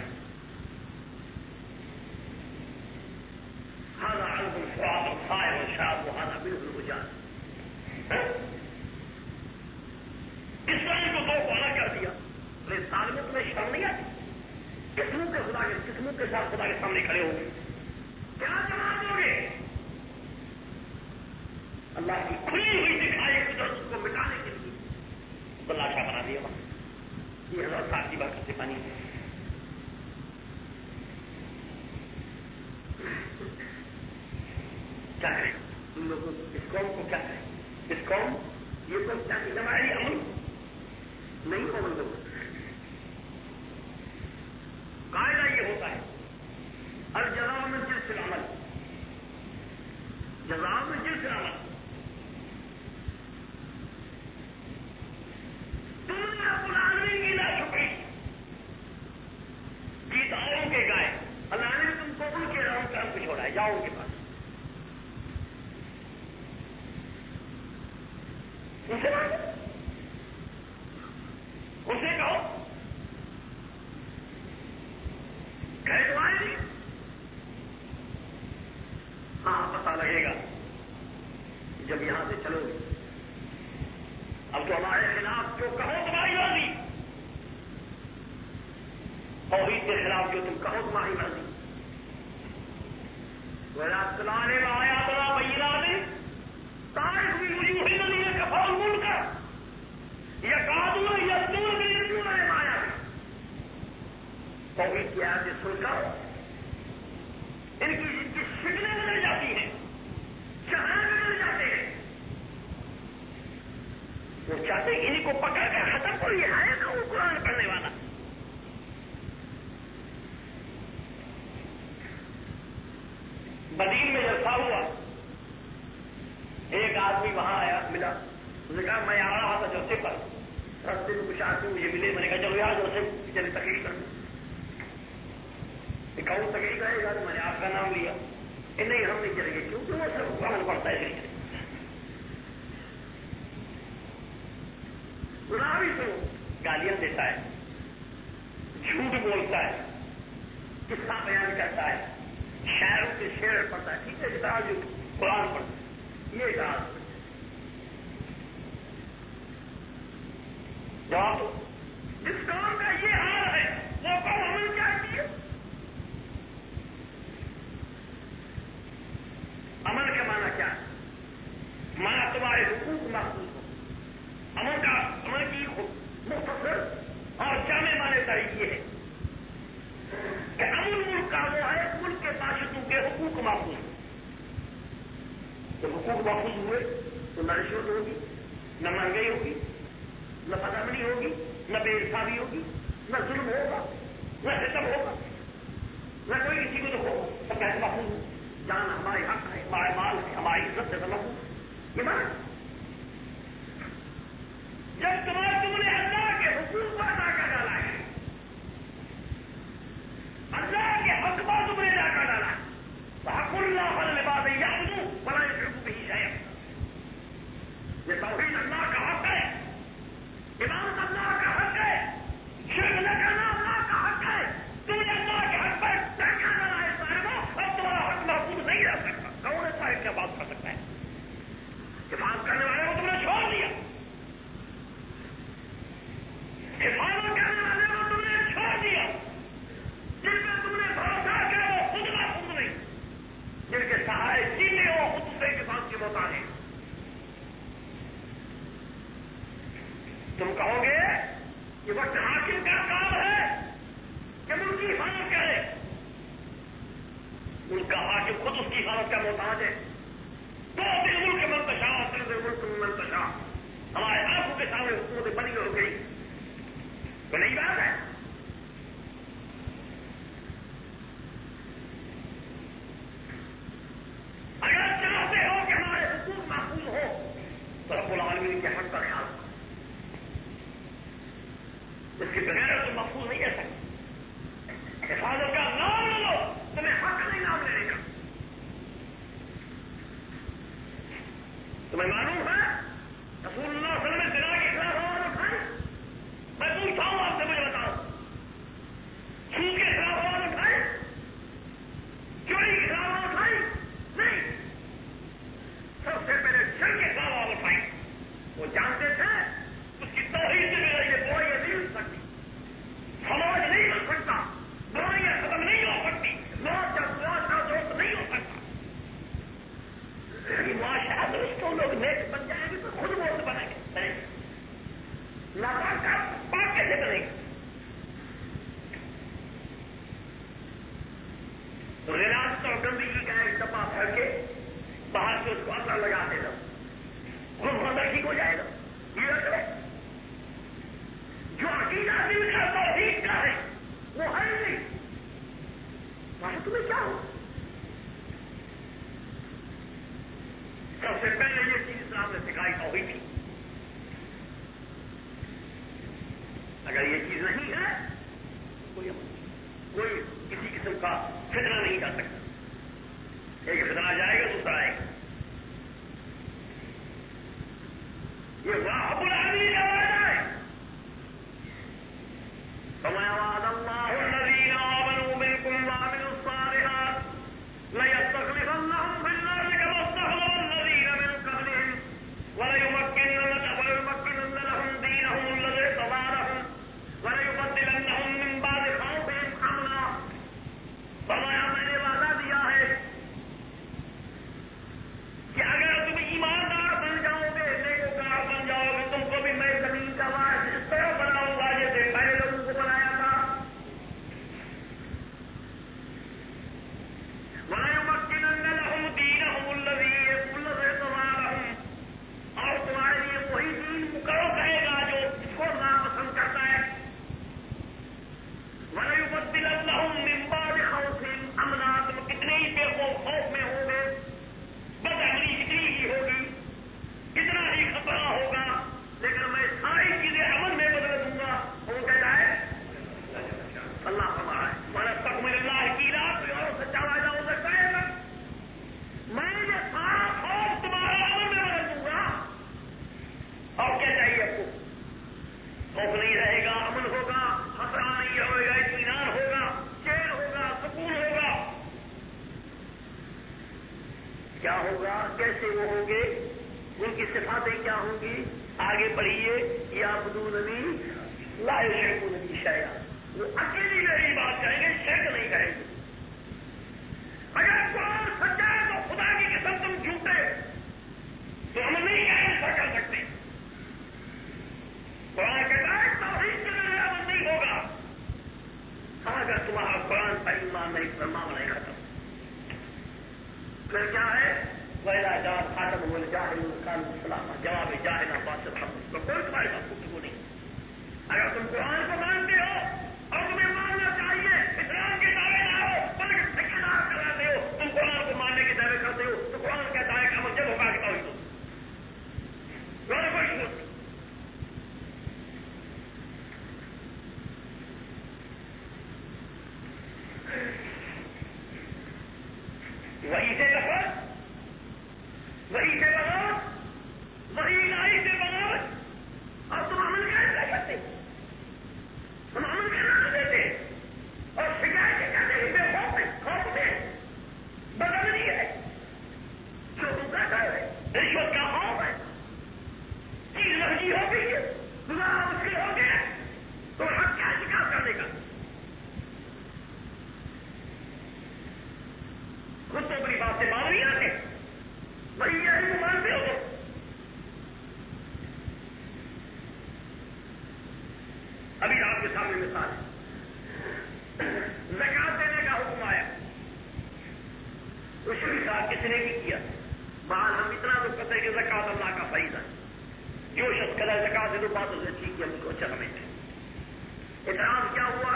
هذا علم الفرات الخائر والشاب وهذا منه الوجان اس طرح کو دو کو الگ کر دیا ارے سال میں تمہیں شرم نہیں آتی قسموں کے خدا کے قسموں کے ساتھ خدا کے سامنے کھڑے ہو گئے کیا جواب دو گے اللہ کی کھلی ہوئی دکھائی قدرت کو مٹانے کے لیے بلاشا بنا دیا یہ حضرت صاحب کی برکت سے پانی کیا کریں تم لوگوں اس قوم کو کیا کریں اس قوم یہ قوم کیا کہ ہماری امن نہیں قوم لوگ قاعدہ یہ ہوتا ہے الجزاء من جنس العمل جزاء من جنس العمل تم نے رب العالمین کی ناشکری کی دعووں کے گائے اللہ نے تم کو ان کے رحم کرم کو چھوڑا ہے جاؤ ان کے پاس اسے کہو گھر تو آئے نہیں ہاں پتا لگے گا جب یہاں سے چلو گے اب تو ہمارے خلاف جو کہو تمہاری مرضی توحید کے خلاف جو تم کہو تمہاری مرضی چلانے میں آیا بڑا بہیلا نے تاریخ بھی مجھے وہی نہیں ہے کفال مل کر یہ کادو یا دور میں کیوں نہیں آیا توحید کی آیتیں سن کر ان کی شکلیں بدل جاتی ہیں چہرے بدل جاتے ہیں وہ چاہتے ہیں انہیں کو پکڑ کر ختم کرو یہ ہے کہ وہ قرآن پڑھنے والا مدین میں جلسہ ہوا ایک آدمی وہاں آیا ملا اس نے کہا میں آ رہا تھا جلسے پر رستے میں کچھ آدمی مجھے ملے میں نے کہا چلو یار جلسے چلے تقریر کر کون تقریر کرے گا تو میں نے آپ کا نام لیا نہیں ہم نہیں چلیں گے کیونکہ وہ سب قرآن پڑھتا ہے گناہ بھی تو گالیاں دیتا ہے جھوٹ بولتا ہے قصہ بیان کرتا ہے شاعروں کے شعر پڑھتا ہے ٹھیک ہے کتاب جو قرآن پڑھتا ہے یہ کہا جواب جس قوم کا یہ حال ہے وہ قوم عمل کیا ہے عمل کا معنی کیا ہے معنی تمہارے حقوق محفوظ ہو عمل کی مختصر اور جامع معنی طریقے ہے حقوق محفوظ ہوئے تو نہ رشوت ہوگی، نہ مہنگائی ہوگی، نہ بدامنی ہوگی، نہ بے انصافی ہوگی، نہ ظلم ہوگا، نہ ستم ہوگا، نہ کوئی کسی کو دکھ ہوگا، سب کیسے محفوظ ہو، جان ہمارے حق ہے، ہمارے مال ہے، ہماری عزت ہے، محفوظ یہ بات جب تم نے اللہ کے حقوق کو ادا کر ڈالا ہے، اللہ کے حق کو تم نے ادا کر ڈالا ہے، حق اللہ العباد یعبدوا ولا یشرکوا به شیئا، یہ توحید اللہ کا حق ہے، عبادت اللہ کا حق ہے، شرک نہ کرنا اللہ کا حق ہے، تم نے اللہ کے حق پر ٹکا ڈالا ہے صاحبوں، اب تمہارا حق محفوظ نہیں رہ سکتا، کون ہے صاحب کیا بات کر سکتا ہے؟ حفاظت کرنے والے کو تم نے چھوڑ دیا، حفاظت کرنے والے کو تم نے چھوڑ دیا، جن پہ تم نے بھروسہ کیا وہ خود محفوظ نہیں، جن کے سہارے جیتے ہو خود دوسرے کے ساتھ کی محتاج ہے۔ تم کہو گے کہ وقت حاکم کا کام ہے کہ ملک کی حفاظت کرے، ملک کا حاکم خود اس کی حفاظت کا محتاج ہے، تو دل ملک منتشا ملک منتشا ہمارے آنکھوں کے سامنے حکومت بنی ہو گئی، تو نئی بات ہے۔ اگر چاہتے ہو کہ ہمارے حقوق محفوظ ہو تو رب العالمین کے حق کا خیال کرو، اس کے بغیر تم محفوظ نہیں رہ سکتے، حفاظت کا نام لے لو، تمہیں حق نہیں نام لینے کا۔ تمہیں معلوم ہے رسول اللہ صلی اللہ علیہ وسلم نے زنا کے خلاف آواز اٹھائی؟ میں پوچھتا ہوں آپ سے، مجھے بتاؤ، سود کے خلاف آواز اٹھائی؟ چوری کے خلاف آواز اٹھائی؟ نہیں، سب سے پہلے شرک کے خلاف آواز اٹھائی۔ وہ جانتے تھے اس کی توحید سے بغیر یہ برائیاں نہیں ہو سکتی، سماج نہیں بن سکتا، برائیاں ختم نہیں ہو سکتی، معاشرہ درست نہیں ہو سکتا۔ معاشرہ درست ہو، لوگ نیک بن جائیں گے تو خود ووٹ بنیں گے، ناپاک کا پاک کیسے بنے گا؟ غلاظت اور گندگی کا ایک ڈبہ بھر کے باہر سے اس کو اثر لگاتے رہو، خود اندر ٹھیک ہو جائے گا۔ یہ رکھ لے، جو عقیدہ دل کا توحید کا ہے وہ ہے نہیں، وہاں تمہیں کیا ہو؟ سب سے پہلے یہ چیز اسلام نے سکھائی توحید کی، اگر یہ چیز نہیں ہے کوئی کسی قسم کا فتنہ نہیں جا سکتا، ایک فتنہ جائے گا دوسرا آئے گا۔ یہ رب العالمین کا وعدہ ہے، فرمایا وعد اللہ الذین آمنوا منکم وعملوا الصالحات لیستخلفنہم فی الارض کما استخلف الذین من قبلہم وليمكنن لهم دینہم الذی ارتضی لهم وليبدلنہم من بعد خوفہم امنا۔ فرمایا میں نے وعدہ دیا ہے کہ اگر تم ایماندار بن جاؤ گے، نیکوکار بن جاؤ گے، تم کو بھی میں زمین کا وارث اس طرح بناؤں گا جیسے پہلے لوگوں کو بنایا تھا۔ وَلَيُمَكِّنَنَّ لَهُمْ دِينَهُمُ الَّذِي ارْتَضَىٰ لَهُمْ، اور تمہارے لیے وہی دین مقرر رہے گا جو اس کو اللہ پسند کرتا ہے۔ وَلَيُبَدِّلَنَّهُم مِّن بَعْدِ خَوْفِهِمْ أَمْنًا، تم کتنے ہی بے خوف میں ہوں گے، بدعملی کتنی ہی ہوگی، کتنا ہی خطرہ ہوگا، لیکن میں ساری چیزیں امن میں بدل دوں گا۔ وہ کہتا ہے اللہ ہمارا ہے، وَنَسْتَغْفِرُ اللَّهَ کی رات کوئی اور سچا وعدہ ہو سکتا ہے نا؟ میں یہ سارا خوف تمہارا امن میں بدل دوں گا۔ اور کیا چاہیے آپ کو؟ خوف نہیں رہے گا، امن ہوگا، خطرہ نہیں ہوگا، اطمینان ہوگا، چین ہوگا، سکون ہوگا۔ کیا ہوگا؟ کیسے وہ ہوں گے؟ ان کی صفاتیں کیا ہوں گی؟ آگے پڑھیے، یعبدوننی لا یشرکون بی شیئا، وہ اکیلی میری بات کریں گے، شرک نہیں کریں گے۔ اگر قرآن سچا ہے تو خدا کی قسم تم جھوٹے تو ہم نہیں ایسا کر سکتے۔ قرآن کہتا ہے توحید کے بغیر امن نہیں ہوگا، اگر تمہارا قرآن پر ایمان نہیں، پر معاملہ ختم۔ پھر کیا ہے؟ ویلا جان خاتم الجاہل کان السلام جواب جاہل باشد ہم اس پر کوئی تمہارے ساتھ گفتگو نہیں. اگر تم قرآن کو مانتے ہو اور تمہیں ماننا چاہیے اسلام کے دعوے نہ ہو بلکہ ٹھیکیدار کراتے ہو, تم قرآن کو ماننے کے دعوے کرتے ہو تو قرآن کہتا ہے کہ عمل جب ہوگا کہ توحید ہو. کوئی شروع وہی سے نفرت, وہی سے بغاوت, وہی الہی سے بغاوت, اور تم عمل کیسے کرتے, تم عمل کیسے دیتے اور شکایتیں کرتے ہیں بے خوف میں بدل نہیں ہے, چوروں کا ڈر ہے, رشوت کا خوف ہے, چیز لہجی ہو گئی ہے, گزارا مشکل ہو گیا, تو حق کیا شکایت کرنے کا. خود تو بڑی بات سے مان نہیں آتے, وہی یہی تو مانتے ہو. ابھی آپ کے سامنے مثال ہے, زکات دینے کا حکم آیا, اس کے ساتھ کس نے بھی کیا. بہرحال ہم اتنا تو پتہ ہے کہ زکات اللہ کا فریضہ ہے, جو شخص کرا زکات دے دو بات اسے ٹھیک ہے, ہم کو اچھا سمجھتے ہیں. اعتراض کیا ہوا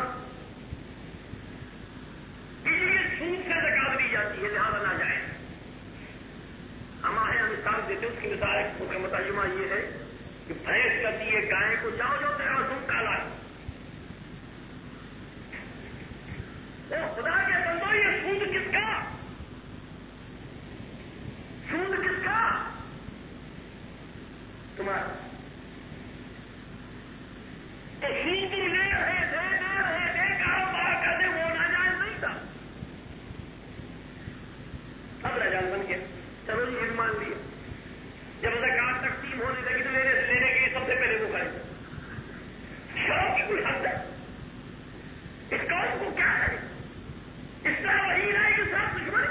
کہ یہ سود سے زکات دی جاتی ہے لہٰذا نہ جائے. ہمارے یہاں مثال دیتے اس کی مثال اس کا مترجمہ یہ ہے کہ بھینس کرتی ہے گائے کو, جاؤ جو تیرا سود کالا ہے. خدا کے بندو یہ سود کس کا, سود کس کا, تمہارا. تو سود لے رہے تھے کاروبار کرتے وہ ناجائز نہیں تھا. اب ناجائز بن گیا, چلو جی یہ مان لیا. جب زکات تقسیم ہونے لگی تو لینے کے لیے سب سے پہلے وہ کرے. شوق کی کوئی حد ہے, اس قوم کو کیا کرے, اس طرح وہی رہے کہ سب دشمن.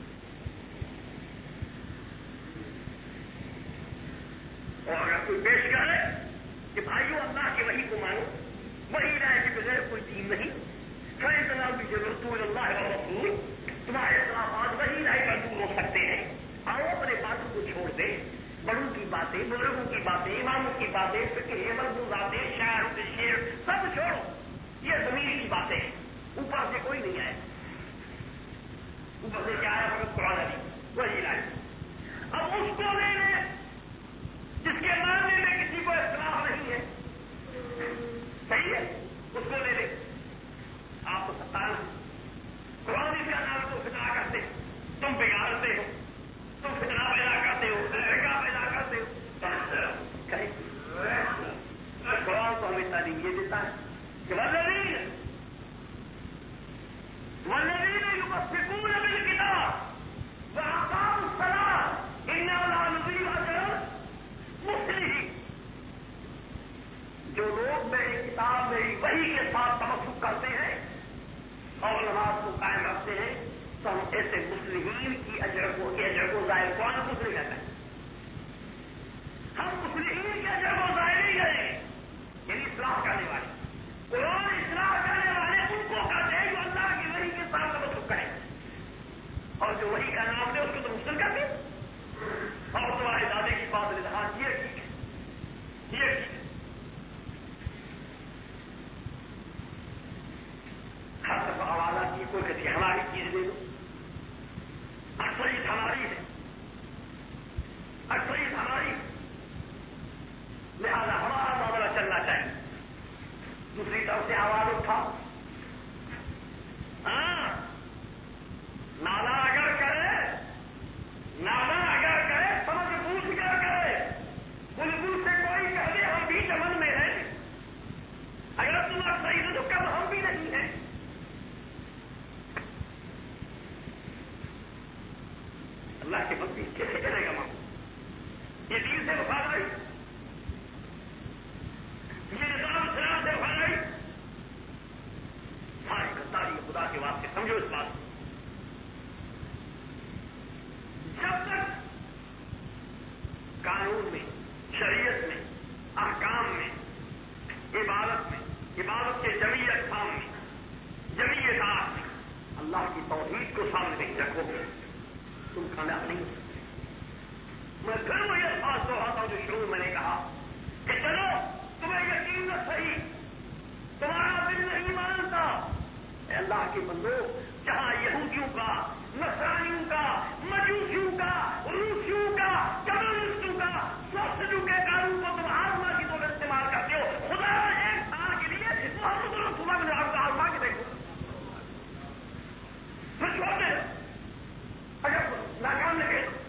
اور اگر کوئی پیش کرے کہ بھائیو اللہ کے وحی کو مانو, وہی رہے کہ بغیر کوئی دین نہیں, فیصلہ بھی رسول اللہ اور رسول, تمہارے اختلافات وہی رہے پر دور ہو سکتے ہیں. آؤ اپنے باتوں کو چھوڑ دیں, بڑوں کی باتیں, بزرگوں کی باتیں, اماموں کی باتیں, فقہ ملبوظاتیں, شاعروں کے شعر سب چھوڑو. یہ زمین کی باتیں ہیں, اوپر سے کوئی نہیں آئے. اوپر سے کیا آیا فقط قرآن علی وہی لائے. اب اس کو لے لیں جس کے ماننے میں کسی کو اختلاف نہیں ہے, صحیح ہے, اس کو لے لیں. آپ کو پتا ہے قرآن کا نام تو فتنہ کرتے, تم بگاڑتے ہو, تم فتنہ پیدا کرتے ہو, فرقہ پیدا کرتے ہو. قرآن کو ہمیں تعلیم یہ دیتا ہے کہ والذین یمسکون بالکتاب واقاموا الصلاۃ انا لا نضیع اجر المصلحین. جو لوگ میری کتاب میری وحی کے ساتھ تمسک کرتے ہیں اور نماز کو قائم رکھتے ہیں تو ہم ایسے مصلحین کی اجر کو ظاہر. کون مصلح کہتا ہے, ہم مصلحین کے اجر کو ظاہر نہیں کریں گے, یعنی اصلاح کرنے والے. قرآن اصلاح کرنے والے ان کو کہتے ہیں جو اللہ کی وحی کے ساتھ تمسک کریں, اور جو وحی کا نام دے اس کو تو مسلم کرتے. اور تمہارے دادے کی بات نے کہا یہ ٹھیک ہے, یہ ٹھیک ہے. ہر دفعہ حوالہ کی کوئی کہتی ہے ہماری چیز دے دو, اکثریت ہماری ہے, اکثریت ہماری, لہذا ہمارا معاملہ چلنا چاہیے. دوسری طرف سے آواز اٹھا, ہاں نالا اگر کرے, نالا اگر کرے سمجھ بوجھ کر کرے, بلبل سے کوئی کہہ دے ہم بھی چمن میں ہیں, اگر تم اکثریت ہو تو کب ہم بھی نہیں ہیں. اللہ کے بندی کیسے چلے گا ماں, یہ دین سے وفاداری, یہ نظام اسلام سے وفاداری. ساری غداری خدا کے واسطے سمجھو اس بات کو. جب تک قانون میں, شریعت میں, احکام میں, عبادت میں, عبادت کے جمیع اقسام میں, جمیع اطاعت میں اللہ کی توحید کو سامنے نہیں رکھو گے تم کامیاب نہیں ہو سکتے. کے بندو، جہاں یہودیوں کا، نصرانیوں کا، مجوسیوں کا، روسیوں کا، کمیونسٹوں کا، سوشلوں کے قانون کو تم آزما کی طور استعمال کرتے ہو، خدا ایک سال کے لیے محمد رسول اللہ نے آپ کو آزما کے دیکھو، پھر چھوڑ دے اگر ناکام لگے تو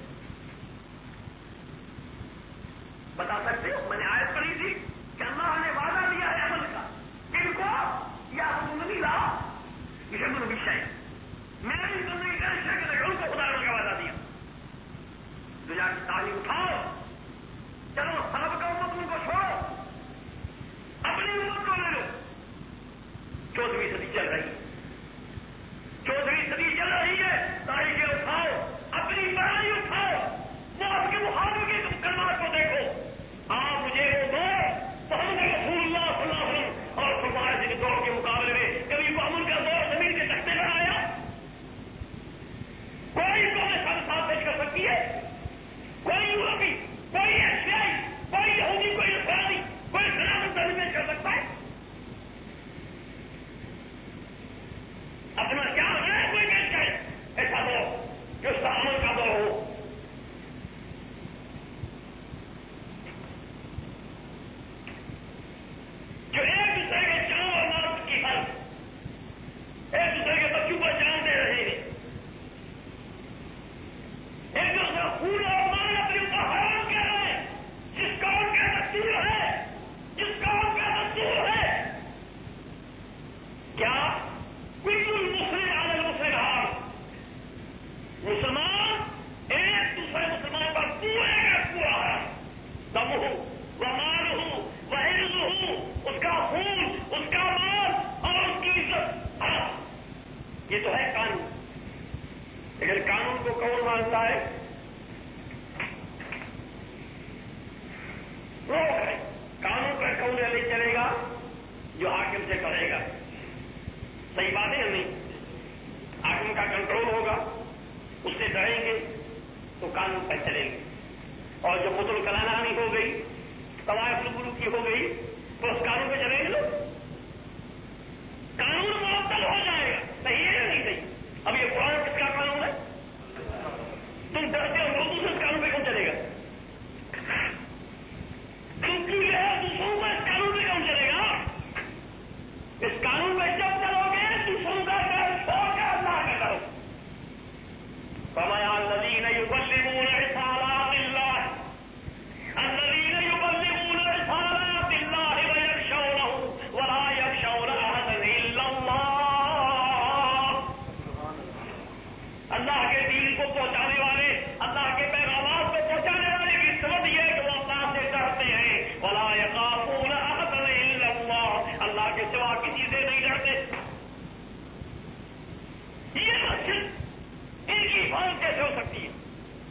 بتا سکتے ہو. میں نے آیت پڑھی تھی کہ اللہ نے وعدہ دیا ہے عمل کا، ان کو یا نہیں لا یہ من بھی شاید میری زندگی کا شکل ہے، ان کو خدا نے وعدہ دیا. دنیا کی تعلیم اٹھاؤ، چلو سب کا امت ان کو چھوڑو، اپنی امت کو لے لو. 14ویں صدی چل رہی ہے، 14ویں صدی چل رہی ہے، تاریخیں اٹھاؤ، اپنی پڑھائی اٹھاؤ، موت کے مخالف کے کلمات کو دیکھو. آپ مجھے وہ دو محمد رسول اللہ صلی اللہ علیہ وسلم اور فرمایا کے دور کے مقابلے میں کبھی کو امن کا دور زمین کے تختے پر آیا؟ کوئی قوم ساتھ پیش کر سکتی ہے؟ کوئی یورپی، کوئی ایشیائی، کوئی یہودی، کوئی نصرانی، کوئی سلامت دل پیش کر سکتا ہے؟ اپنا کیا ہے کوئی پیش کرے ایسا دور کہ اس کا امن کا دور ہو. جو ایک دوسرے کے جان اور مال کی حل، ایک دوسرے کے بچوں پر جان دے رہے ہیں، ایک دوسرے خون اور مال اپنے اوپر حرام کر رہے ہیں. جس قوم کا دستور ہے، جس قوم کا دستور ہے کیا کل مسلم علی المسلم حرام، مسلمان ایک دوسرے مسلمان پر پورے کا پورا حرام، دمہ ومالہ وعرضہ، اس کا خون، اس کا مال اور اس کی عزت حرام. یہ تو ہے قانون. لیکن قانون کو کون مانتا ہے؟ لوگ ہے. قانون پر کون نہیں چلے گا؟ جو حاکم سے کرے گا. صحیح بات ہے نہیں؟ حاکم کا کنٹرول ہوگا، اس سے ڈریں گے تو قانون پر چلیں گے. اور جب مطلق کلانانی ہو گئی، طوائف الغلو کی ہو گئی، تو اس قانون پہ چلیں گے لوگ. قانون معطل ہو جائے گا. صحیح ہے یا نہیں صحیح؟ اب یہ قرآن کس کا قانون ہے؟ تم ڈرتے ہو اردو سے اس قانون پہ کون چلے گا؟ تم کیوں جو ہے دوسروں کو اس قانون پہ کون چلے گا؟ اس قانون پہ جب چلو گے دوسروں کا ڈر چھوڑ کر اللہ کا کرو. فرمایا الذین یبلغون رسالات اللہ، الذین یبلغون رسالات اللہ ویخشونہ ولا یخشون احدا الا اللہ. اللہ کے دین کو پہنچانے والے، اللہ کے پیغامات کو پہنچانے والے کی صفت یہ ہے کہ وہ اللہ سے ڈرتے ہیں. ولا یخافون احدا الا اللہ، اللہ کے سوا کسی سے نہیں ڈرتے. یہ مسجد ان کی حفاظت کیسے ہو سکتی ہے؟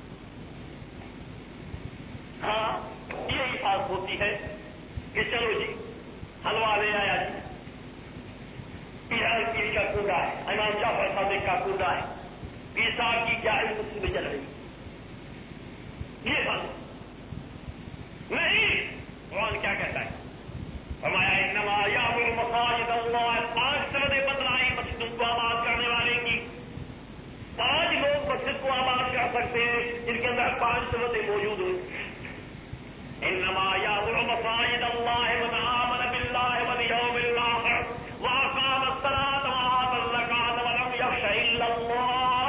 ہاں یہ حفاظت ہوتی ہے کہ چلو جی حلوہ لے آیا جی، پیران پیر کا کوڑا ہے، امام جعفر صادق کا کوڑا ہے، پیر صاحب کی جاہل مصیبت چل رہی. یہ بات نہیں. قرآن کیا کہتا ہے؟ فرمایا انما یعمر مساجد اللہ، 5 سندیں بتلائی مسجدوں کو آباد کرنے والے کی. 5 لوگ مسجد کو آباد کر سکتے ہیں جن کے اندر 5 سندیں موجود ہوں. انما یعمر مساجد اللہ من آمن باللہ والیوم الآخر واقام الصلاۃ وآتى الزکاۃ ولم یخش الا اللہ.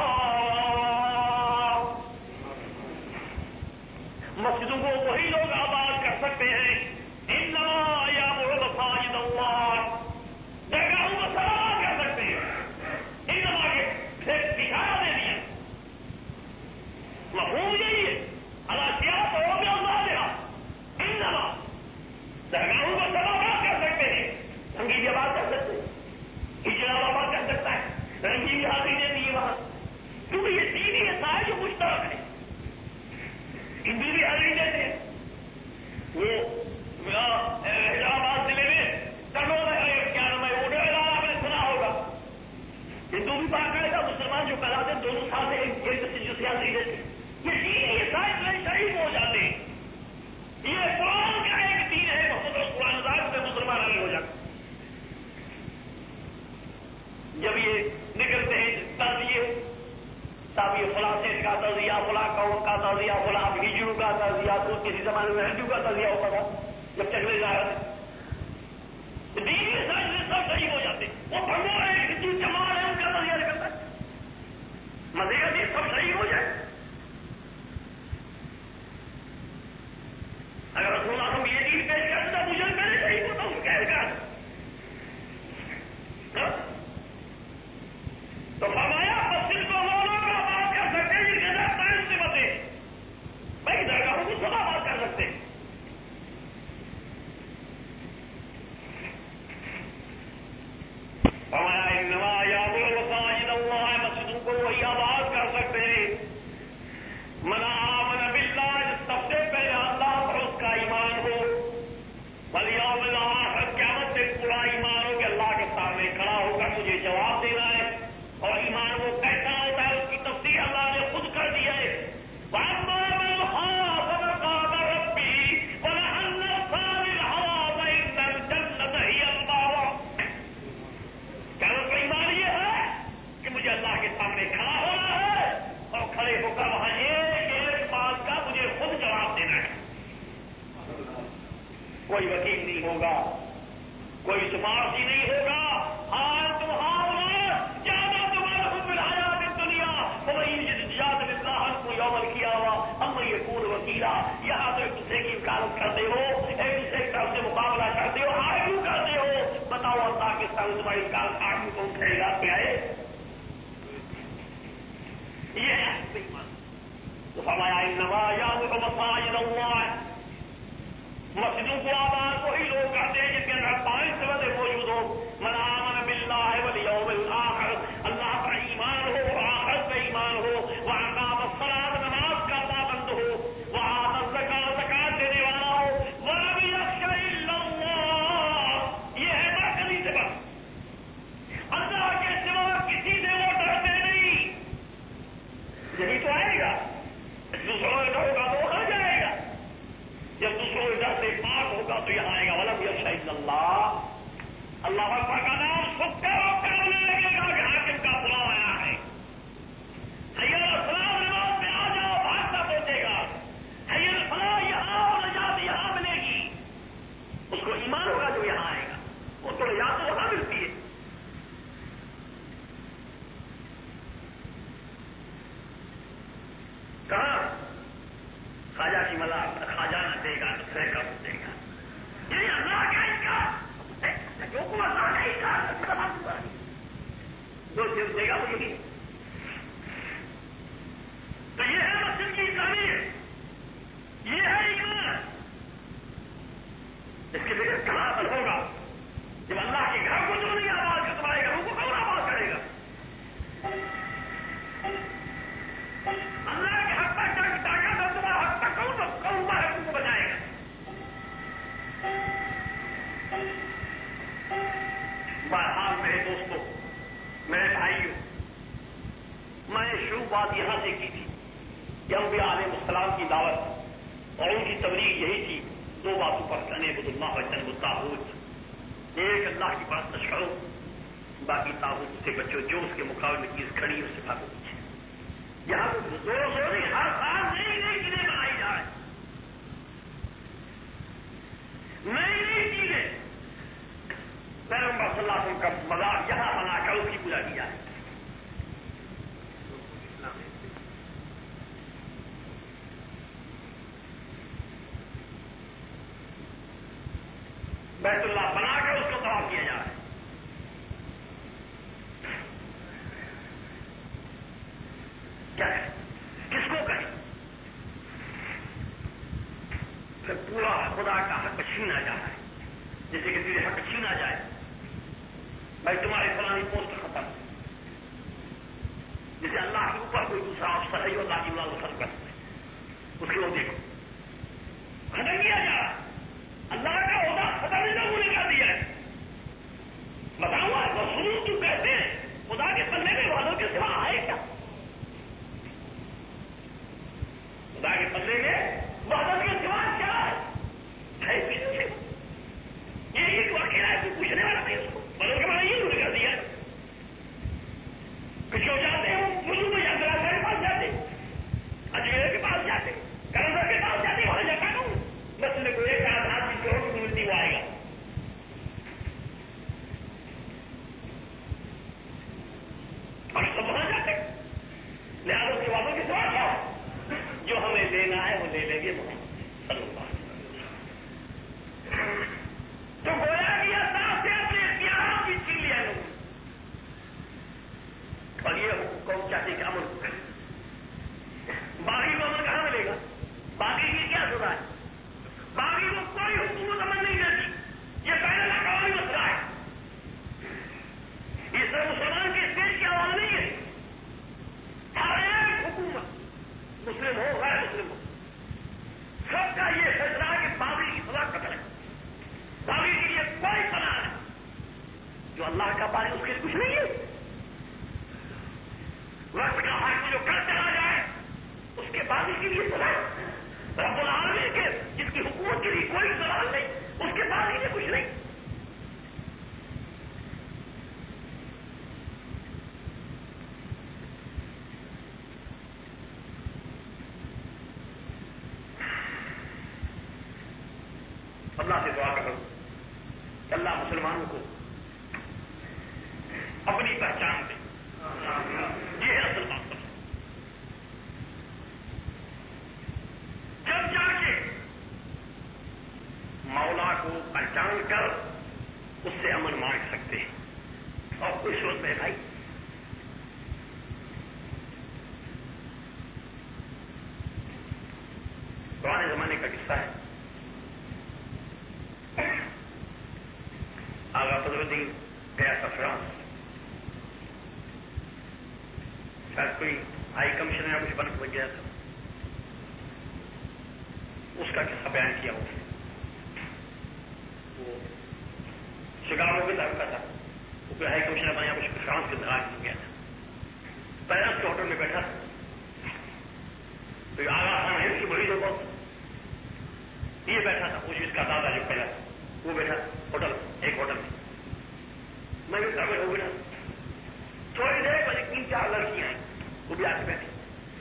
مسجدوں کو وہی لوگ آباد کر سکتے ہیں. انما یعمر مساجد اللہ، درگاہوں کو آباد کر سکتے ہیں. انما کے دکھایا دے دیا، مفہوم یہی ہے. اللہ کیا تو ہو گیا اللہ دیا. انما درگاہوں کو آباد کر سکتے ہیں، سنگی بھی آباد کر سکتے ہیں، ہجرا آباد کر سکتا ہے، رنگی بھی حاضری دیتی ہے وہاں، کیونکہ یہ دینی ایسا ہے جو مشترک ہے. ہندو بھی حاضری دیتے ہیں. وہ حیدرآباد ضلع میں کیا نام ہے اوڈر آپ نے سنا ہوگا. ہندو بھی باقاعدہ مسلمان جو کہلاتے ہیں دونوں ساتھ ایک جو سیاسی دیتے ہیں. یہ دین یہ سارے شریف ہو جاتے ہیں. یہ قرآن کا ایک دین ہے، محمد قرآن میں مسلمان الگ ہو جاتے. جب یہ صاحب یہ فلاں سیٹ کا تزیہ، فلاں قوم کا تزیہ، فلاں ہجروں کا تزیہ، تو کسی زمانے میں ہندو کا تزیہ ہوتا تھا جب تک دین کے سائنس میں سب صحیح ہو جاتے. وہ بھگو ہے ہندو جماعت ہے ان کا تزیہ نہیں کرتا مزے کا دین سب صحیح ہو جائے. اگر رسول اللہ ہم یہ دین پیش کرتا مجھے پہلے صحیح ہوتا اس کہہ کر تو فرمایا مسجد کو وہ لوگ بات کر سکتے ہیں جن کے اندر سائنس سے بتے بھائی درگاہوں کو سب بات کر سکتے ہیں. فرمایا انما یامر مساجد اللہ، مسجدوں کو وہی آباد کر سکتے ہیں من آمن باللہ، سب سے پہلے اللہ پر اس کا ایمان ہو، والیوم الآخر، قیامت سے پورا ایمان ہو کہ اللہ کے سامنے کھڑا ہو کر مجھے جواب دینا ہے. اور ایمان وہ کیسا ہوتا ہے اس کی تفصیل اللہ نے خود کر دی ہے. وَأَمَّا مَنْ خَافَ مَقَامَ رَبِّهِ وَنَهَى النَّفْسَ عَنِ الْهَوَىٰ فَإِنَّ الْجَنَّةَ هِيَ الْمَأْوَىٰ. کیا اس کا ایمان یہ ہے کہ مجھے اللہ کے سامنے کھڑا ہونا ہے اور کھڑے ہو کر وہاں ایک بات کا مجھے خود جواب دینا ہے. کوئی وکیل نہیں ہوگا، کوئی سفارشی نہیں ہوگا. یہاں تو ایک دوسرے کی وکالت کرتے ہو، ایک دوسرے کی طرف سے مقابلہ کرتے ہو، آرگیو کرتے ہو. بتاؤ اللہ کے سامنے تمہاری وکالت آرگیو کون کرے گا؟ پہ آئے یہ ہے تو فرمایا انما یامر مساجد اللہ، مسجدوں کو آباد وہی لوگ کرتے ہیں جن کے اندر 5 سبب موجود ہو. من آمن باللہ والیوم الآخر، اللہ کا ایمان ہو، آخرت کا ایمان ہو، واقام الصلاۃ، نماز کا پابند ہو، وآت الزکاۃ، زکات دینے والا ہو، ولم یخش الا اللہ، یہ ہے مرکزی صفت، اللہ کے سوا کسی سے وہ ڈرتے نہیں. یہی تو آئے گا، دوسروں نے ڈرے گا تو وہاں جائے گا، جب دوسروں کے ڈر سے پاک ہوگا تو یہاں آئے گا. ولم یخش الا اللہ، اللہ اکبر کا نام سن کر کرنے لگے گا کہ حاکم کا بلاؤ آیا ہے. حی علی الصلاۃ، نماز میں آ جاؤ، بھاگتا پہنچے گا. حی علی الفلاح، یہاں اور نجات یہاں ملے گی. اس کو ایمان ہوگا جو یہاں آئے گا، اس کو نجات تو وہاں ملتی ہے. کہاں خواجہ کی ملا خواجہ نہ دے گا دوسرے کا دے گا. یہ اللہ کا اس کا جو کو اللہ کا اس کا جو دل دے گا وہ یہی. تو یہ ہے مسجد کی تعمیر، یہ ہے ایمان. اس کے بغیر کہاں عمل ہوگا؟ جب اللہ کے گھر کو جو نہیں آباد کر تمہارے گھروں کو کون آباد کرے گا؟ اللہ کے حق تک ڈاکہ تو تمہارا حق تک کون تمہارے حق کو بچائے گا؟ بہرحال میرے دوستوں، میرے بھائیوں، میں شروع بات یہاں سے کی تھی کہ انبیاء علیہ السلام کی دعوت اور ان کی تبلیغ یہی تھی. 2 باتوں پر کہنے بدھ اللہ وجن الطاغوت، ایک اللہ کی پرستش کرو، باقی طاغوت سے بچو، جو اس کے مقابلے میں چیز کھڑی ہے اس سے بھاگو پیچھے. یہاں زور زور نہیں، ہر سال نئی نئی چیزیں بنائی جا رہی، نئی نئی چیزیں. پیغمبر صلی اللہ علیہ وسلم کا مزار یہاں بنا کر اس کی پوجا کی جائے. بیت اللہ بنا کر اس کو طواف کیا جا رہا ہے. کیا ہے؟ کس کو کہیں؟ پھر پورا خدا کا حق چھینا جا رہا ہے، جیسے کہ تیرے حق چھینا جائے. بھائی تمہاری فلانی پوسٹ ختم، جیسے اللہ کے اوپر کوئی دوسرا افسر ہے جو اللہ کی ملازمت کر سکتے، اس کے وہ دیکھو ختم کیا جا رہا. اللہ کا عہدہ ختم ہی لوگوں نے کر دیا ہے. بتاؤ رسول تو کہتے ہیں خدا کے پلے میں والوں کے سوا آئے کیا؟ خدا کے پلے میں والوں کے سوا کیا ہے؟ تو ہم چاہتے کہ امن باغی کو امن کہاں ملے گا؟ باغی کی کیا سزا ہے؟ باغی کو کوئی حکومت امن نہیں دیتی، یہ پہلے لاقوامی مسئلہ ہے، یہ صرف مسلمان کے اسٹیٹ کی آواز نہیں ہے، ہر ایک حکومت مسلم ہو غیر مسلم ہو سب کا یہ فیصلہ ہے کہ باغی کی سزا قتل ہے، باغی کے لیے کوئی پناہ نہیں، جو اللہ کا باغی اس کے لیے کچھ نہیں ہے، وقت کا حاکم جو کر چلا جائے اس کے باغی کے لیے سزا، رب العالمین کے جس کی حکومت کے لیے کوئی سوال نہیں اس کے باغی میں کچھ نہیں۔ اللہ سے دعا کرو کہ اللہ مسلمانوں کو اپنی پہچان دے، یہ ہے اصل بات۔ جب جا کے مولا کو پہچان کر اس سے امن مانگ سکتے ہیں، اور کوئی صورت میں بھائی پرانے زمانے کا قصہ ہے، آغا فضل الدین گیا تھا فرانس، شاید کوئی ہائی کمشنر یا کچھ بن گیا تھا، اس کا قصہ بیان کیا اس نے، وہ شکاگو کی طرف کا تھا، وہ کوئی ہائی کمشنر بنا کچھ فرانس کے اندر آگے گیا تھا، پیرس کے ہوٹل میں بیٹھا تھا، تو آغا خان ہے اس کی بڑی ضرورت، یہ بیٹھا تھا، وہ اس کا دادا جو پہلا وہ بیٹھا ہوٹل ایک ہوٹل میں بھی گھر میں ہو گیا، تھوڑی دیر پہلے 3-4 لڑکیاں آئیں، وہ بھی آ کے بیٹھی،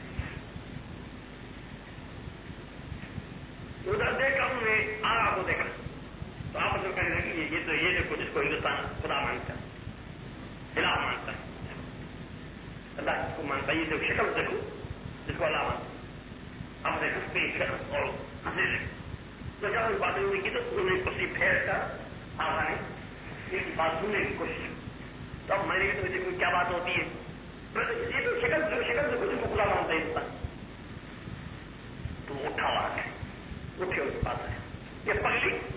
ادھر دیکھا انہوں نے آگا کو دیکھا تو آپ سے کہنے لگی یہ دیکھو جس کو ہندوستان خدا مانگتا ہے، الہ مانگتا ہے، اللہ جس کو مانگتا ہے، یہ دیکھو شکل دیکھو جس کو اللہ مانگتا ہے، اپنے ہنستے شکل اور ہنسنے لگے، تو جب ان باتیں ہوئی کی تو انہوں نے کسی پھیر کر آگا نے ایک بات سننے کی کوشش کی، تو اب میں نے کہا دیکھو کیا بات ہوتی ہے، یہ تو شکل دیکھو جس کو خدا مانگتا ہے ہندوستان، تو وہ اٹھا وہاں سے اٹھے اس کے پاس آئے، یہ پگلی